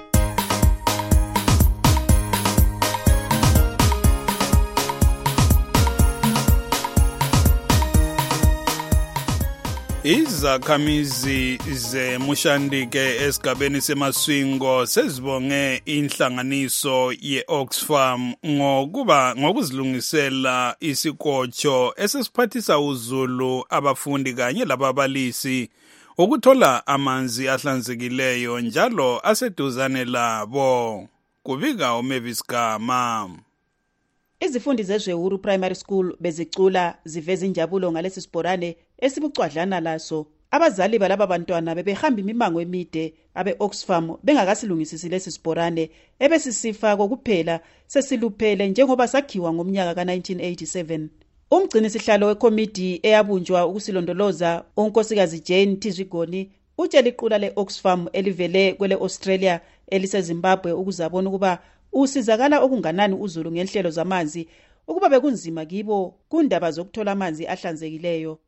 Izakhamizi zeMushandike esigabeni seMaswingo sezibonge inhlanganiso ye-Oxfam ngokuzilungisela isikotsho esesiphathisa uZulu, abafundi kanye lababalisi ukuthola amanzi ahlanzekileyo njalo aseduzane labo. Kubika uMavis Gama. Izifundi zeZhewuru Primary School bezicula ziveza injabulo ngalesi sibhorane esibucwadlana laso. Abazali balaba bantwana bebehamba imimango emide abe-Oxfam bengakasilungisisi lesi sibhorane ebesisifa kokuphela sesiluphele njengoba sakhiwa ngomnyaka ka-1987. Umgcini sihlalo wekomiti eyabunjwa ukusilondoloza unkosikazi Jane Tizigoni utshela iqula le-Oxfam elivele kwele Australia eliseZimbabwe ukuzabona ukuba usizakala okunganani uZulu ngenhlelo zamanzi ukuba bekunzima kibo kundaba zokuthola amanzi ahlanzekileyo.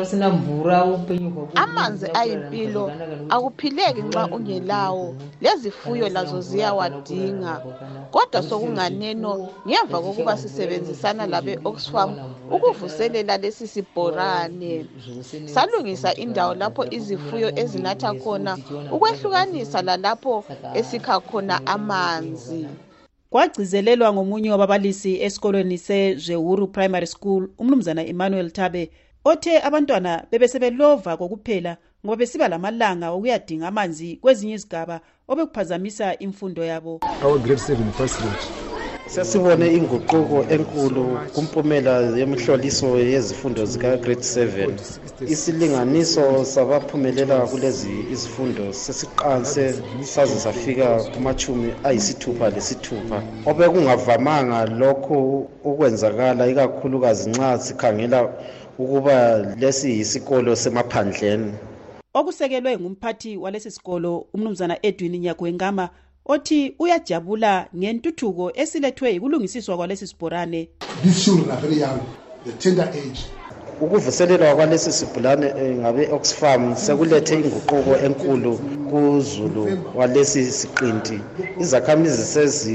Amanzi ayimpilo, akuphileki nxa ungelawo. Lezifuyo lazo ziyawadinga. Kodwa sokunganeno ngemva kokuba sisebenzisana labe Oxfam ukuvuselela lesi sibhorane. Salungisa indawo lapho izifuyo ezinatha khona ukwehlukanisa lalapho esikha khona amanzi. Kwagcizelelwa ngomunye wababalisi esikolweni seZhewuru Primary School, umnumzana Emmanuel Tabe, othe abantwana bebesebelova kokuphela ngoba besiba lamalanga okuyadinga amanzi kwezinye izigaba obekuphazamisa imfundo yabo. Our grade 7 first grade. Sesibone inguquko enkulu kumpumela yemihloliso yezifundo zika grade 7. Isilinganiso sabaphumelela kulezi izifundo sesiqanse saze safika kumachumi ayisithupha lesithupha. Obekungavamanga lokho ukwenzakala ikakhulukazi nxa sikhangela ukuba lesi isikolo semaphandleni. Okusekelwe ngumphathi walesi sikolo umnumzana Edwin Nyagwengama othi uyajabula ngentuthuko esilethwe ikulungisiswa kwalesi sibhorane. These children are very young, the tender age. Ukuvuselelwa kwalesi sibhorane ngabe Oxfam sekulethe inguquko enkulu kuZulu walesi siqinti. Izakhamizi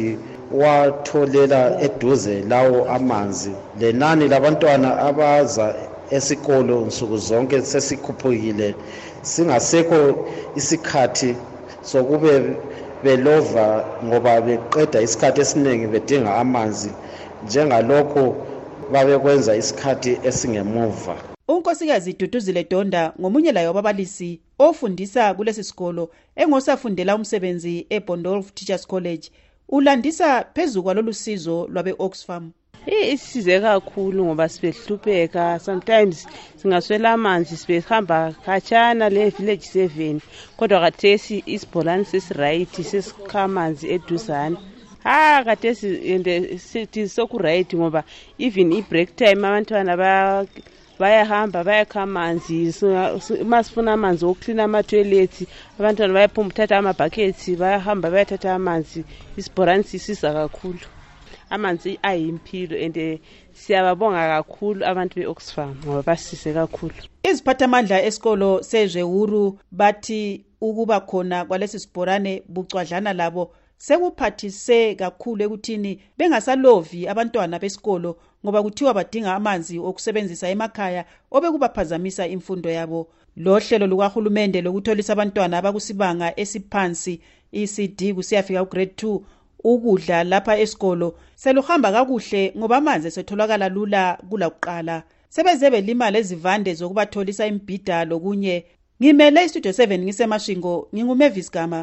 seziwatholela eduze lawo amanzi. Lenani labantwana abaza esikolo nsuku zonke sesikhuphukile. Singasekho isikhathi sokube belova ngoba beqeda isikhathi esiningi bedinga amanzi njengalokho babekwenza isikhathi esingemuva. Unkosikazi Duduzile Donda ngomunye layo wababalisi ofundisa kulesi sikolo engosafundela umsebenzi eBondolf Teachers College ulandisa phezu kwalolu sizo lwabe Oxfam. Isize kakhulu ngoba sibehlupheka, sometimes singaswela amanzi sibehamba khatshana le village 7 kodwa kathesi isibholani sesiright sesikha amanzi eduzane. khathesi and sithi sokuright ngoba even i-break time abantwana bayahamba bayakha amanzi masifuna amanzi okuklina ama-toilet abantwana bayaphuma uthatha amabhakethi bayahamba bayathatha amanzi isibhorani sisiza kakhulu amanzi ayimpilo and siyababonga kakhulu abantu be-Oxfam ngoba basise kakhulu. Iziphathamandla esikolo seZhewuru bathi ukuba khona kwalesi sibhorane bucwadlana labo sekuphathise kakhulu ekuthini bengasalovi abantwana besikolo ngoba kuthiwa badinga amanzi okusebenzisa emakhaya obekubaphazamisa imfundo yabo. Lo hlelo lukahulumende lokutholisa abantwana abakusibanga esiphansi ECD kusiyafika ugrade 2 ukudla lapha esikolo seluhamba kakuhle ngoba amanzi setholakala lula kulakuqala. Sebeze belima lezivande zokubatholisa imbhida lokunye. Ngimele istudio 7 ngisemashingo nginguMavis Gama.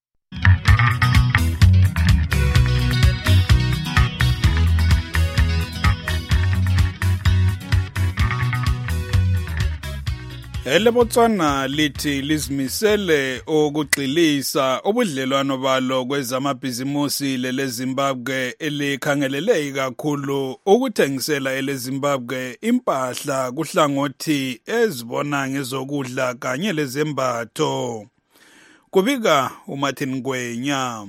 Elebotswana lithi lizimisele ukugxilisa ubudlelwano balo kwezamabhizimusi leZimbabwe elikhangelele kakhulu ukuthengisela eleZimbabwe impahla kuhlangothi ezibona ngezokudla kanye lezembatho. Kubika uMartin Gwenya.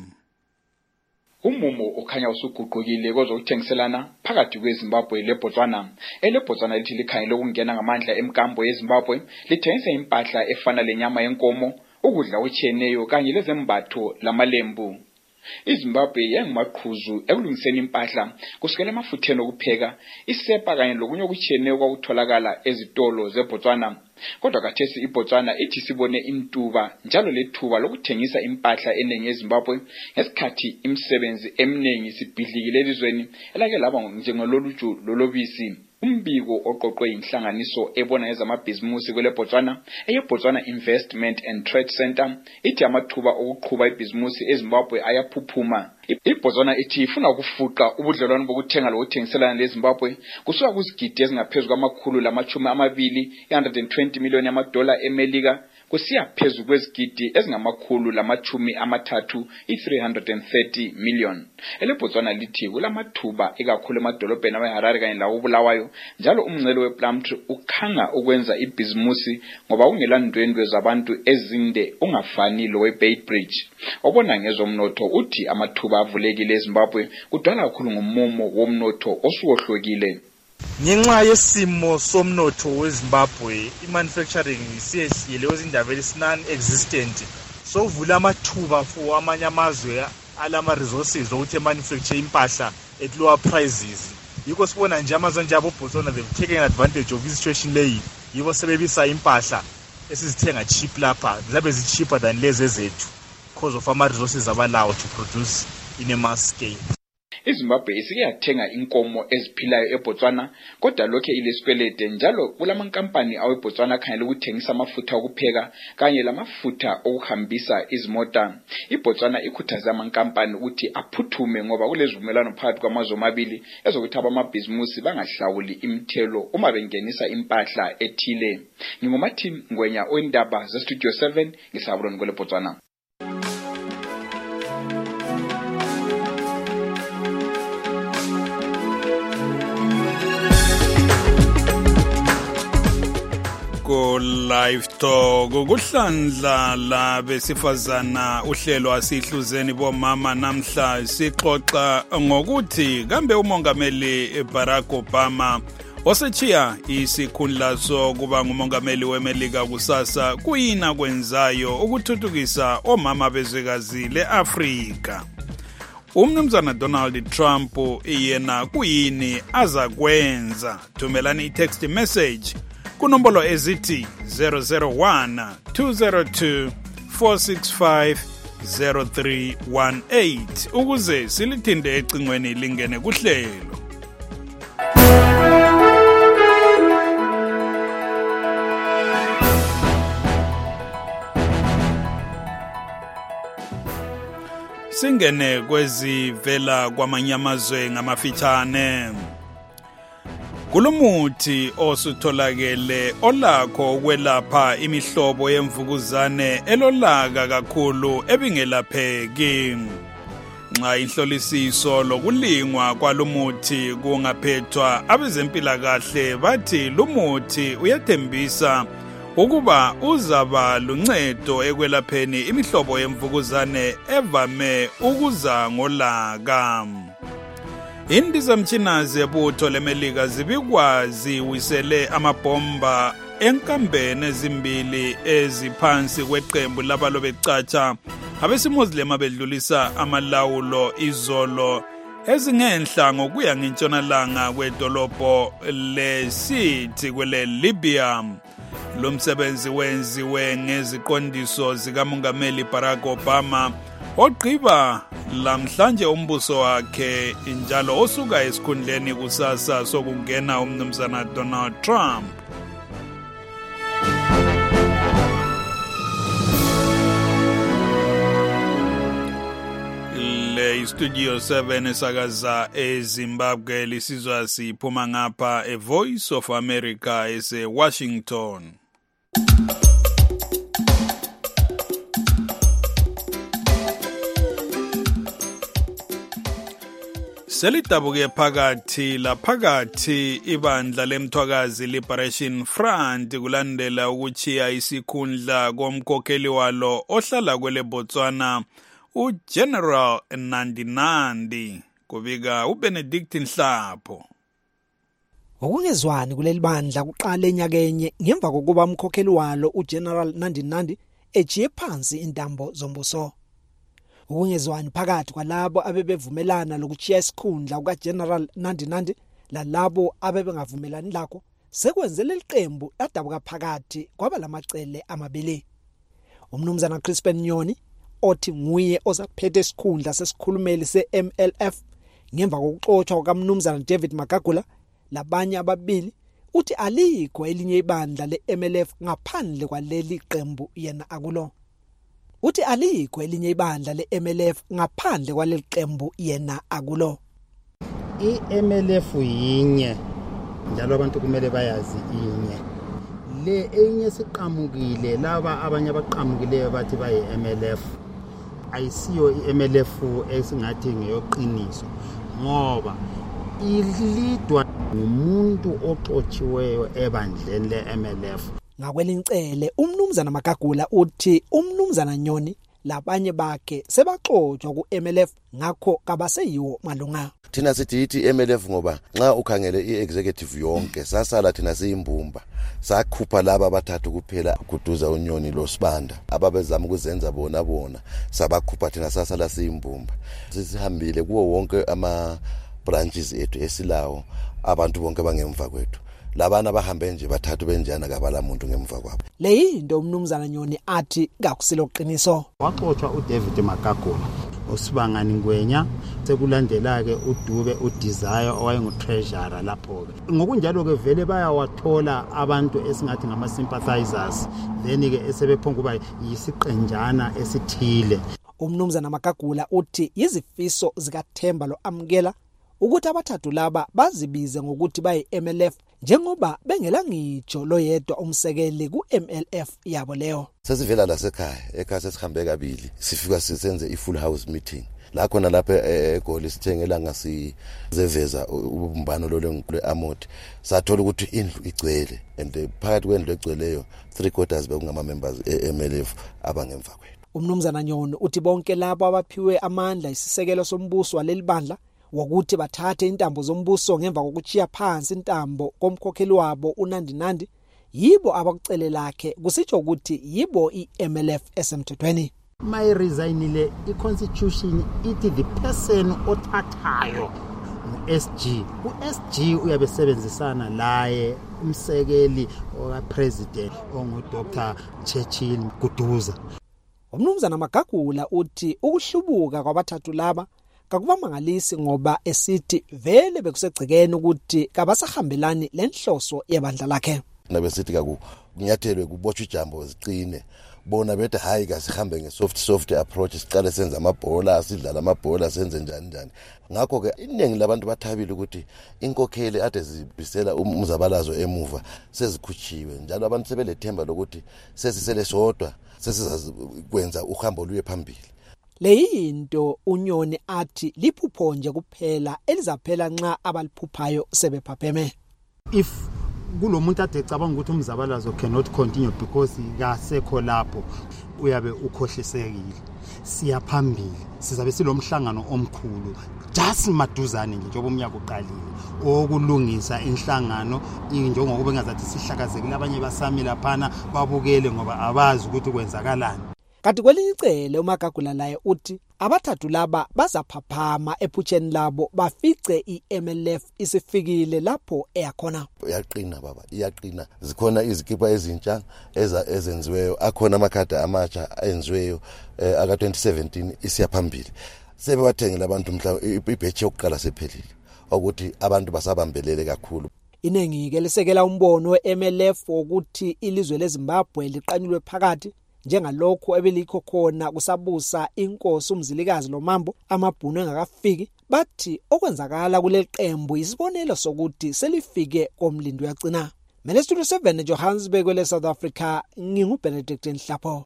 Umumo okhanya usuguqukile kwezokuthengiselana phakathi kweZimbabwe leBotswana. EleBotswana lithi likhangele ukungena ngamandla emkambo yeZimbabwe lithengisa impahla efana lenyama yenkomo, ukudla okutshiyeneyo kanye lezembatho lamalembu. iZimbabwe yangumaqhuzu ekulungiseni impahla kusukela emafutheni okupheka, isepa kanye lokunye okutshiyeneyo kwakutholakala ezitolo zeBotswana. Kodwa khathesi iBotswana ithi sibone intuba njalo lethuba lokuthengisa impahla eningi eZimbabwe ngesikhathi imisebenzi eminingi sibhidlikile elizweni elake laba njengololuju lolobisi. Umbiko oqoqwe inhlanganiso ebona ngezamabhizimusi kweleBotswana eyeBotswana Investment and Trade Center ithi amathuba okuqhuba ibhizimusi eZimbabwe ayaphuphuma. iBotswana ithi ifuna ukufuqa ubudlelwano bokuthenga lokuthengiselana leZimbabwe kusuka kuzigidi ezingaphezulu kwama-220 $120 million eMelika kusiya phezulu kwezigidi ezingama-330 $330 million. EleBotswana lithi kulamathuba ekakhulu emadolobheni aweHarare kanye lawo Bulawayo njalo umngcele wePlumtree ukhanga ukwenza ibhizimusi ngoba kungelandwendwe zabantu ezinde ungafani lo weBeitbridge. Obona ngezomnotho uthi amathuba avulekile eZimbabwe kudala kakhulu ngomumo womnotho osuwohlokile. Ngenxa yesimo somnotho weZimbabwe, imanufacturing siyehlile kwezindaba non-existent. So vula amathuba for amanye amazwe alama resources ukuthi emanufacture impahla at lower prices. Yiko sibona nje amazwe nje aboBotswana they've taken advantage of this situation leyi. Yibo sebebisa impahla esizithenga cheap lapha, zabe zi cheaper than lezi ezethu because of ama resources abalawo to produce in a mass scale. iZimbabwe isiyathenga inkomo eziphilayo eBotswana kodwa lokho ilesikwelede njalo kulamankampani aweBotswana khangela ukuthengisa amafutha okupheka kanye lamafutha okuhambisa izimota. iBotswana ikhuthaza amankampani ukuthi aphuthume ngoba kulezivumelwano phakathi kwamazwe amabili ezokuthi abamabhizimusi bangahlawuli imithelo uma bengenisa impahla ethile. NginguMartin Ngwenya oindaba zeStudio 7 ngisabuloni kweleBotswana. Live Talk kuhlandla labesifazana uhlelo asihluzeni bomama namhla sixoxa ngokuthi kambe umongameli Barack Obama osechiya isikhundla sokuba ngumongameli weMelika kusasa kuyina kwenzayo ukuthuthukisa omama bezwekazi leAfrika. Umnumzana Donald Trump yena kuyini azakwenza? Thumelani i-text message kunombolo ezithi 001 202 465 0318 ukuze silithinde ecingweni lingene kuhlelo. Singene kwezivela kwamanyamazwe ngamafitshane. Kulumuthi osutholakele olakho ukwelapha imihlobo yemvukuzane elolaka kakhulu ebingelapheki. nxa inhlolisiso lokulingwa kwalumuthi kungaphethwa abezempilakahle bathi lumuthi uyathembisa ukuba uzaba luncedo ekwelapheni imihlobo yemvukuzane evame ukuza ngolaka. Indizamtshina zebutho lemelika zibikwa ziwisele amabhomba enkambeni ezimbili eziphansi kweqembu labalobecatsha abesimuslim bedlulisa amalawulo izolo ezingenhla ngokuya ngentshonalanga kwedolobho leSirte kwele Libya. Lo msebenzi wenziwe ngeziqondiso zikamongameli Barack Obama ogqiba lamhlanje umbuso wakhe njalo osuka esikhundleni kusasa sokungena umnumzana Donald Trump. Studio 7 esakaza eZimbabwe lisizwa siphuma ngapha eVoice of America eseWashington. Selidabuke phakathi ibandla lemthwakazi Liberation Front kulandela ukuchiya isikhundla komkhokheli walo ohlala kwele Botswana uGeneral Nandi kubika uBenedict Nhlapho. Ukungezwani kuleli bandla kuqala enyakenye ngemva kokuba umkhokheli walo uGeneral Nandi ejiye phansi intambo zombuso. Ukungezwani phakathi kwalabo abebevumelana lokuchiya isikhundla kukaGeneral Nandi lalabo abebengavumelani lakho sekwenze leliqembu ladabuka phakathi kwaba lamacele amabili. Umnumzana Crispin Nyoni othi nguye ozaphethe isikhundla sesikhulumeli seMLF ngemva kokuxoxwa kwaMnumzana David Magagula labanye ababili uthi alikho elinye ibandla leMLF ngaphandle kwaleli qembu yena akulo. Uthi alikho elinye ibandla leMLF ngaphandle kwaleli qembu yena akulo. iMLF yinye njalo abantu kumele bayazi inye. Le enye siqhamukile laba abanye abaqhamukileyo bathi baye MLF. Ayisiyo iMLF esingathi ngeyoqiniso ngoba ilidwa ngumuntu oxotshiweyo ebandleni leMLF. Ngakwelincele umnumzana Magagula uthi umnumzana Nyoni labanye bakhe sebaxotswa kuMLF ngakho kabaseyiwo malunga. Thina sithi iMLF ngoba nxa ukhangele iexecutive yonke sasala thina siyimbumba sakhupha laba abathathu kuphela kuduza uNyoni loSibanda ababezama ukuzenza bona sabakhupha thina sasala siyimbumba. Sisihambile kuwo wonke ama branches ethu esilawo abantu bonke bangemva kwethu. Labana bahambe nje bathathu benjana kabala muntu ngemva kwabo. Leyinto umnumzana Nyoni athi ngakusilo qiniso. Waxoxwa uDavid Magagula, uSibangani Ngwenya, sekulandela ke uDube uDesire owayengu-treasurer lapho ke. Ngokunjalo ke vele bayawathola abantu esingathi ngama sympathizers then ke esebephonga kuba yisiqenjana esithile. Umnumzana Magagula uthi izifiso zikaThemba lo amkela ukuthi abathathu laba bazibize ngokuthi bayi MLF njengoba bengela ngitsho lo yedwa umsekeli kuMLF yabo leyo. Sesivela la ekhaya sesihambe kabili sifika sisenze ifull house meeting la khona lapha eGoli sithengela ngasizeveza ubumbano lole Amoti sathola ukuthi indlu igcwele and phakathi kwendlu egcweleyo 3/4 bekungama members eMLF abangemva kwethu. Umnumzana Nyoni uthi bonke labo abaphiwe amandla isisekelo sombuso waleli bandla wokuthi bathathe intambo zombuso ngemva kokuchiya phansi intambo komkhokheli wabo uNandi yibo abakucele lakhe kusitsho ukuthi yibo iMLF esemthethweni. My resignile iconstitution ithi the person othathayo uSG uyabe sebenzisana laye umsekeli okapresident onguDr Churchill Guduza. Umnumzana Magagula uthi ukuhlubuka kwabathathu laba kakubamangalisi ngoba esithi vele bekusegcikeni ukuthi kabasahambelani lenhloso yebandla lakhe. Nabesithi kunyathelo kubotshwa ijambo ziqine bona bethe hayi kasihambe ngesoft approach siqale senza amabhola sidlala amabhola senze njani ngakho ke iningi labantu bathabile ukuthi inkokheli ade zibisela umzabalazo emuva sezikhutshiwe njalo abantu sebelethemba lokuthi sesisele sodwa sesizakwenza uhambo luye phambili. leyinto uNyoni athi liphupho nje kuphela elizaphela nxa abaliphuphayo sebephapheme. If kulomuntu ade ecabanga ukuthi umzabalazo cannot continue because kasekho lapho uyabe ukhohlisekile. Siyaphambili sizabe silomhlangano omkhulu just maduzane nje njengoba umnyaka uqalile okulungisa inhlangano njengoba ngazathi sihlakazekile abanye basami laphana babukele ngoba abazi ukuthi kwenzakalani. Kanti kwelinye icele uMagagula laye uthi abathathu laba bazaphaphama ephutsheni labo bafice iMLF isifikile lapho eyakhona. Iyaqina baba, iyaqina. Zikhona izikipa ezintsha ezenziweyo, akhona amakhadi amatsha enziweyo aka 2017 isiyaphambili. Sebewathengela abantu mhla ibheche yokuqala sephelile ukuthi abantu basabambelele kakhulu. Inengi ke lisekela umbono weMLF ukuthi ilizwe leZimbabwe liqanyulwe phakathi njengalokho ebelikho khona kusabusa inkosi uMzilikazi loMambo amabhunu engakafiki. Bathi okwenzakala kuleli qembu isibonelo sokuthi selifike komlindo yagcina. Mele Studio 7 Johannesburg le South Africa, nginguBenedict Nhlapho.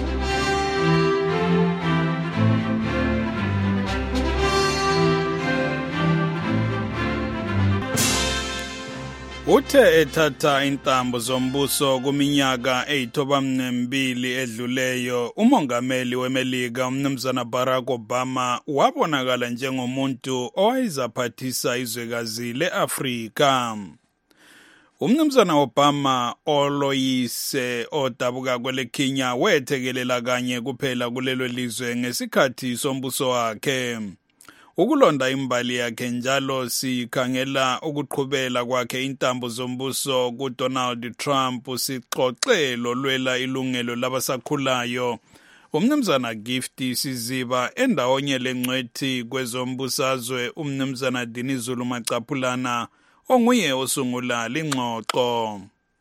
Uthe ethatha intambo zombuso kuminyaka eyithoba-2 edluleyo, umongameli weMelika umnumzana Barack Obama wabonakala njengomuntu owayezaphathisa izwekazi leAfrika. Umnumzana Obama oloyise odabuka kweleKenya wethekelela kanye kuphela kulelo lizwe ngesikhathi sombuso wakhe. Ukulonda imbali yakhe njalo sikhangela ukuqhubela kwakhe intambo zombuso kuDonald Trump sixoxelo lwela ilungelo labasakhulayo. Umnumzana Gift Siziba endawonye lengcwethi kwezombusazwe umnumzana Dinizulu Macaphulana onguye osungula lingxoxo.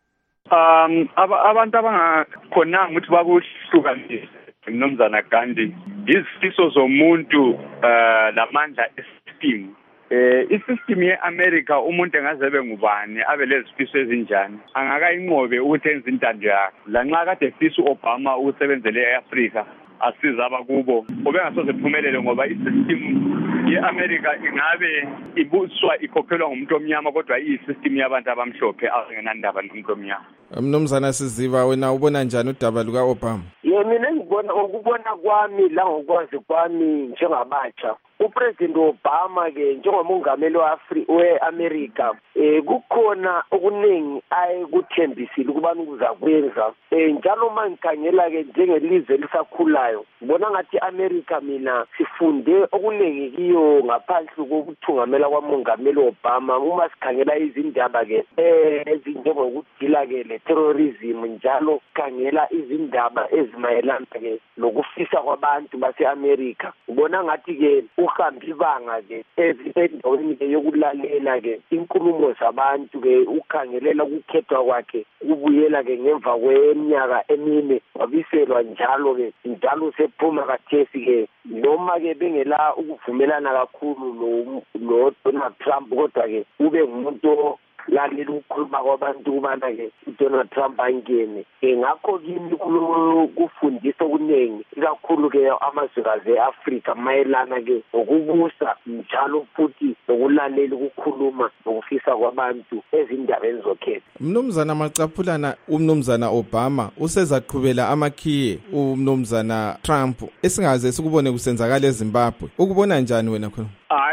Abantu abangakhonanga ukuthi bakuhlukanise umnumzana Gandhi izifiso zomuntu lamandla esystem. Isystem yeAmerica umuntu engazebe ngubani abe lezifiso ezinjani angakayinqobe ukuthi enze intando yakhe. Lanxa kade efisa uObama usebenzele eAfrica asiza abakubo obengasoze phumelele ngoba isystem yeAmerica ingabe ibuswa ikhokhelwa ngumuntu omnyama kodwa iyisystem yabantu abamhlophe azingenandaba nomuntu omnyama. Mnumzana Siziba, wena ubona njani udaba luka Obama? Mina ngibona ukubona kwami la ngokwazi kwami njengabatsha uPresident Obama ke njengomongameli weAmerica kukhona okuningi ayekuthembisile ukubana ukuzakwenza njalo mangikhangela ke njengelizwe lisakhulayo ngibona ngathi America mina sifunde okuningi kiyo ngaphansi kokuthungamela kwamongameli Obama uma sikhangela izindaba ke ezinjengokudila ke le-terrorism njalo khangela izindaba ezimayelana ke lokufisa kwabantu baseAmerica. Ngibona ngathi ke uhambe ibanga ke endaweni ke yokulalela ke inkulumo zabantu ke ukhangelela ukukhethwa kwakhe ubuyela ke ngemva kweminyaka emine wabiselwa njalo ke njalo sephuma kathesi ke noma ke bengela ukuvumelana kakhulu lo Donald Trump kodwa ke ube ngumuntu lalela ukukhuluma kwabantu kubana ke uDonald Trump angene ngakho kimi kufundisa okuningi kakhulu ke amazwekazi eAfrica mayelana ke ukubusa njalo futhi ukulalela ukukhuluma nokufisa kwabantu ezindabeni zokhetho. Mnumzana Macaphulana, umnumzana Obama usezaqhubela amakhiye umnumzana Trump esingaze sikubone kusenzakala eZimbabwe. Ukubona njani wena khona?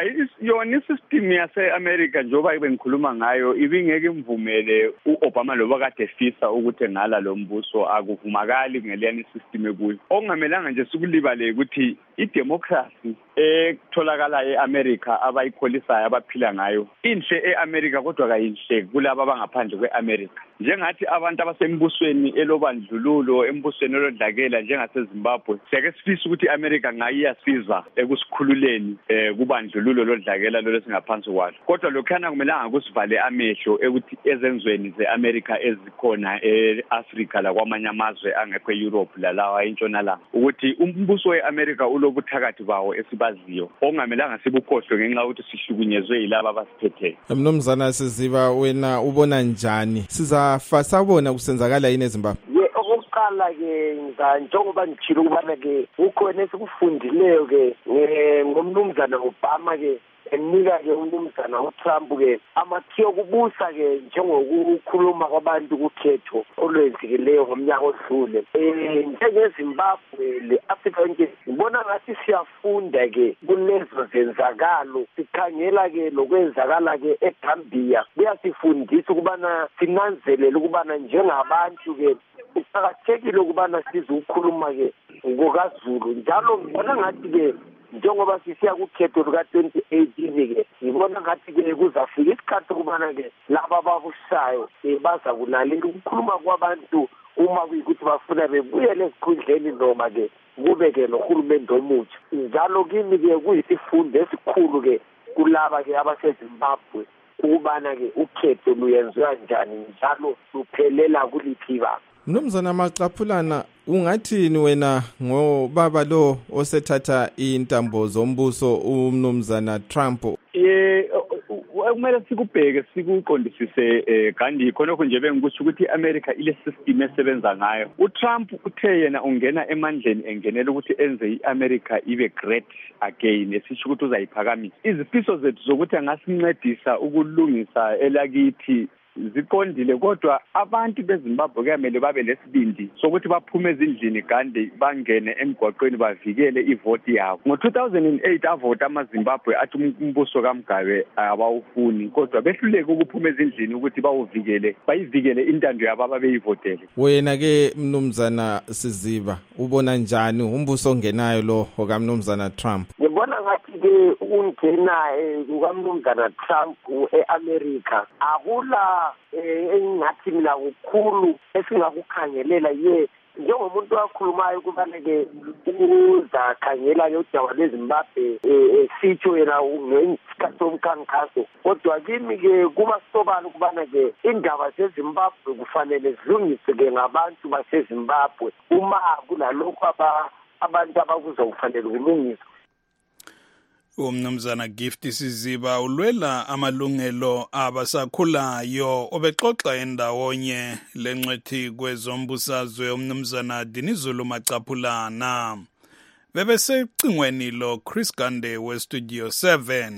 Yona isystem yase-America njengoba bengikhuluma ngayo ibingeke imvumele uObama loba kade efisa ukuthi ngala lo mbuso akuvumakali ngeliyani isystem ekuyo. Okungamelanga nje sikulibale ukuthi idemocracy etholakala eAmerica abayikholisayo abaphila ngayo inhle eAmerica kodwa kayinhle kulabo abangaphandle kweAmerica. Njengathi abantu abasembusweni elobandlululo embusweni olodlakela njengaseZimbabwe siyake sifisa ukuthi iAmerica ngayiyasiza ekusikhululeni kubandlululo lodlakela lo lesingaphansi kwalo. Kodwa lokhana kumelanga kusivale amehlo ukuthi ezenzweni zeAmerica ezikhona eAfrica la kwamanye amazwe angekho eEurope lalawa entshonalanga ukuthi umbuso weAmerica ulobuthakathi bawo esibaziyo ongamelanga sibukhohlwe ngenxa ukuthi sihlukunyezwe yilabo abasiphetheyo. Mnumzana Siziba, wena ubona njani sizafasabona kusenzakala yini eZimbabwe? okokuqala ke njengoba ngitshilo ukubana ke ukhona esikufundileyo ke ngomnumzana Obama ke enika ke umnumzana uTrump ke amakhiyo okubusa ke njengokukhuluma kwabantu kukhetho olwenzikileyo ngomnyaka odlule njengeZimbabwe le-Africa yonke ngibona ngathi siyafunda ke kulezo zenzakalo sikhangela ke lokwenzakala ke eGambia kuyasifundisa ukubana sinanzelele ukubana njengabantu ke kuqakathekile ukubana sizokhuluma ke ngokaZulu njalo ngibona ngathi ke njengoba sisiya kukhetho luka-2018 ke ngibona ngathi ke kuzafika isikhathi ukubana ke laba ababusayo baza kulalela ukukhuluma kwabantu uma kuyikuthi bafuna bebuyele esikhundleni noma ke kube ke nohulumende omutsha njalo kimi ke kuyisifundo esikhulu ke kulaba ke abaseZimbabwe ukubana ke ukhetho luyenziwa njani njalo luphelela kuliphi ibanga. Mnumzana Macaphulana, ungathini wena ngobaba lo osethatha intambo zombuso umnumzana Trump? Kumele sikubheke sikuqondisise kanti khonokho nje bengikusho ukuthi iAmerica ile system esebenza ngayo. uTrump uthe yena ungena emandleni engenela ukuthi enze iAmerica ibe great again, esisho ukuthi uzayiphakamisa. Izifiso zethu zokuthi angasincedisa ukulungisa elakithi ziqondile, kodwa abantu beZimbabwe kuyamele babe lesibindi sokuthi baphume ezindlini kandi bangene emgwaqweni bavikele ivoti yabo. Ngo-2008 avota amaZimbabwe athi umbuso kaMgabe abawufuni, kodwa behluleke ukuphuma ezindlini ukuthi bayivikele intando yabo ababeyivotele. Wena ke mnumzana Siziba ubona njani umbuso ongenayo lo okamnumzana Trump? Ngibona ngathi ke ungena kukamnumzana Trump eAmerica akula engathi mina ukukhulu esingakukhangelela njengomuntu wakhulumayo ukubana ke uzakhangela udaba lweZimbabwe sitho yena ngesikhathi somkhankaso, kodwa kimi ke kuba sobala ukubana ke indaba zeZimbabwe kufanele zilungiswe ke ngabantu baseZimbabwe uma kunalokho abantu abakuza kufanele kulungiswe. Umnumzana Gift Siziba ulwela amalungelo abasakhulayo obexoxa endawonye lencwethi kwezombusazwe umnumzana Dinizulu Macaphulana. Bebesecingweni lo Chris Gande weStudio 7.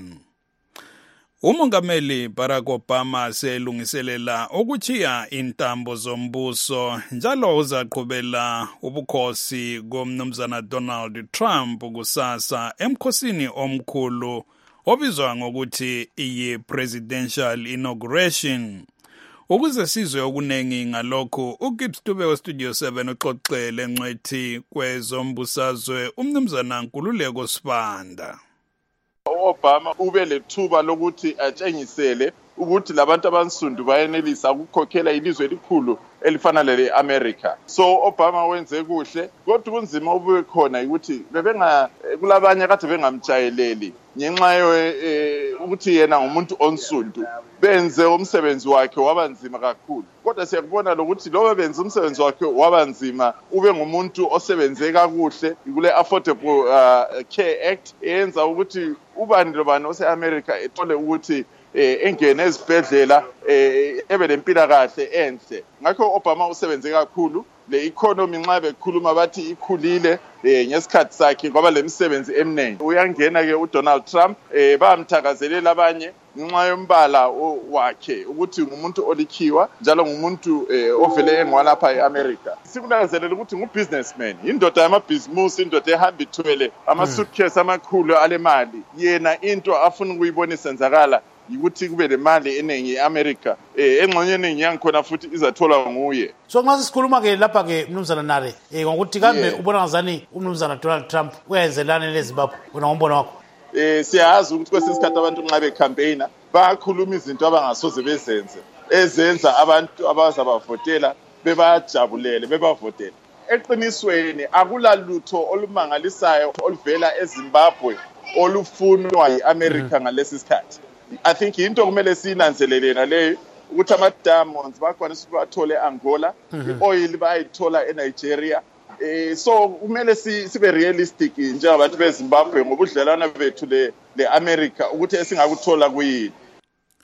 Umongameli Barack Obama selungiselela ukuchiya intambo zombuso njalo uzaqhubela ubukhosi komnumzana Donald Trump kusasa emkhosini omkhulu obizwa ngokuthi iyi-presidential inauguration. Ukuze sizwe okunengi ngalokhu, uGibbs Dube weStudio 7 uxoxele ngcwethi kwezombusazwe umnumzana Nkululeko Sibanda. Obama ube lethuba lokuthi atshengisele ukuthi labantu abansundu bayenelisa ukukhokhela ilizwe elikhulu elifana lele-America. So Obama wenze kuhle, kodwa kunzima obube khona ukuthi kulabanye kade bengamtshayeleli ngenxa ukuthi yena ngumuntu onsundu. Benze umsebenzi wakhe wabanzima kakhulu, kodwa siyakubona lokuthi loba benze umsebenzi wakhe wabanzima ube ngumuntu osebenze kakuhle kule Affordable Care Act eyenza ukuthi ubani lobani ose-America ethole ukuthi engene ezibhedlela ebe lempilakahle enhle. Ngakho Obama usebenze kakhulu, le economy nxa bekhuluma bathi ikhulile ngesikhathi sakhe kwaba lemisebenzi eminengi. Uyangena ke uDonald Trump bamthakazelela abanye ngenxa yombala wakhe ukuthi ngumuntu olikhiwa njalo ngumuntu ovele engwalapha eAmerica. Sikunanzelela ukuthi ngubusinessman, indoda yamabhizimusi, indoda ehamba ithwele ama-suitcase amakhulu alemali. Yena into afuna ukuyibona isenzakala ukuthi kube lemali eningi eAmerica, engxenyeni eningi yangikhona futhi izathola nguye. So nxa sisikhuluma ke lapha ke mnumzana Nare ngokuthi kambe ubona ngazani umnumzana Donald Trump uyenzelana leZimbabwe wena ngombono wakho? Siyazi ukuthi kwesinye isikhathi abantu nxa becampaigner bakhuluma izinto abangasoze bezenze ezenza abantu abazabavotela bebajabulele bebavotela. Eqinisweni akulalutho olumangalisayo oluvela eZimbabwe olufunwa yiAmerica ngalesi sikhathi. I think into kumele sinanzelele naleyo ukuthi ama-diamonds bakwanisa ukubathole eAngola, i-oil bayithola eNigeria. So kumele sibe realistic njengabantu beZimbabwe ngobudlelwana bethu le-America ukuthi esingakuthola kuyini.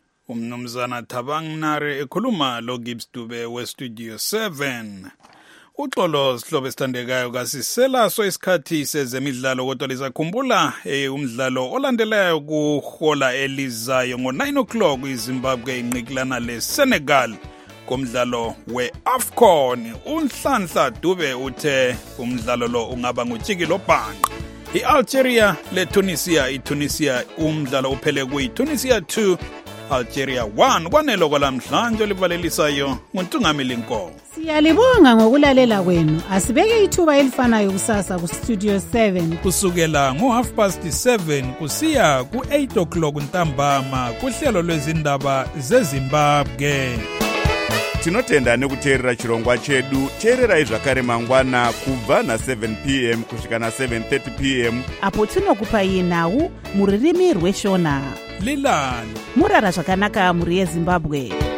Umnumzana Thabang Nare ekhuluma lo Gibbs Dube weStudio 7. Uxolo sihlobo esithandekayo kasisela so isikhathi sezemidlalo kodwa lisakhumbula umdlalo olandelayo kuhola elizayo ngo9 o'clock iZimbabwe inqikilana leSenegal komdlalo weAfcon. Unhlanhla Dube uthe umdlalo lo ungaba ngutshikilo bhanqa. iAlgeria leTunisia, iTunisia umdlalo uphele kuyiTunisia 2 Algeria 1. Kwanelo kwalamhlanje livalelisayo nguNtungamili Nkomo. Siyalibonga ngokulalela kwenu. Asibeke ithuba elifanayo kusasa ku Studio 7 kusukela ngo7:30 kusiya ku8 o'clock ntambama kuhlelo lwezindaba zeZimbabwe. Tinotenda nekuteerera chirongwa chedu. Teererai zvakare mangwana kubva na7 p.m. kusvika na7:30 p.m. apo tinokupai nhau muririmi rweshona. Lilani murara zvakanaka muri yeZimbabwe.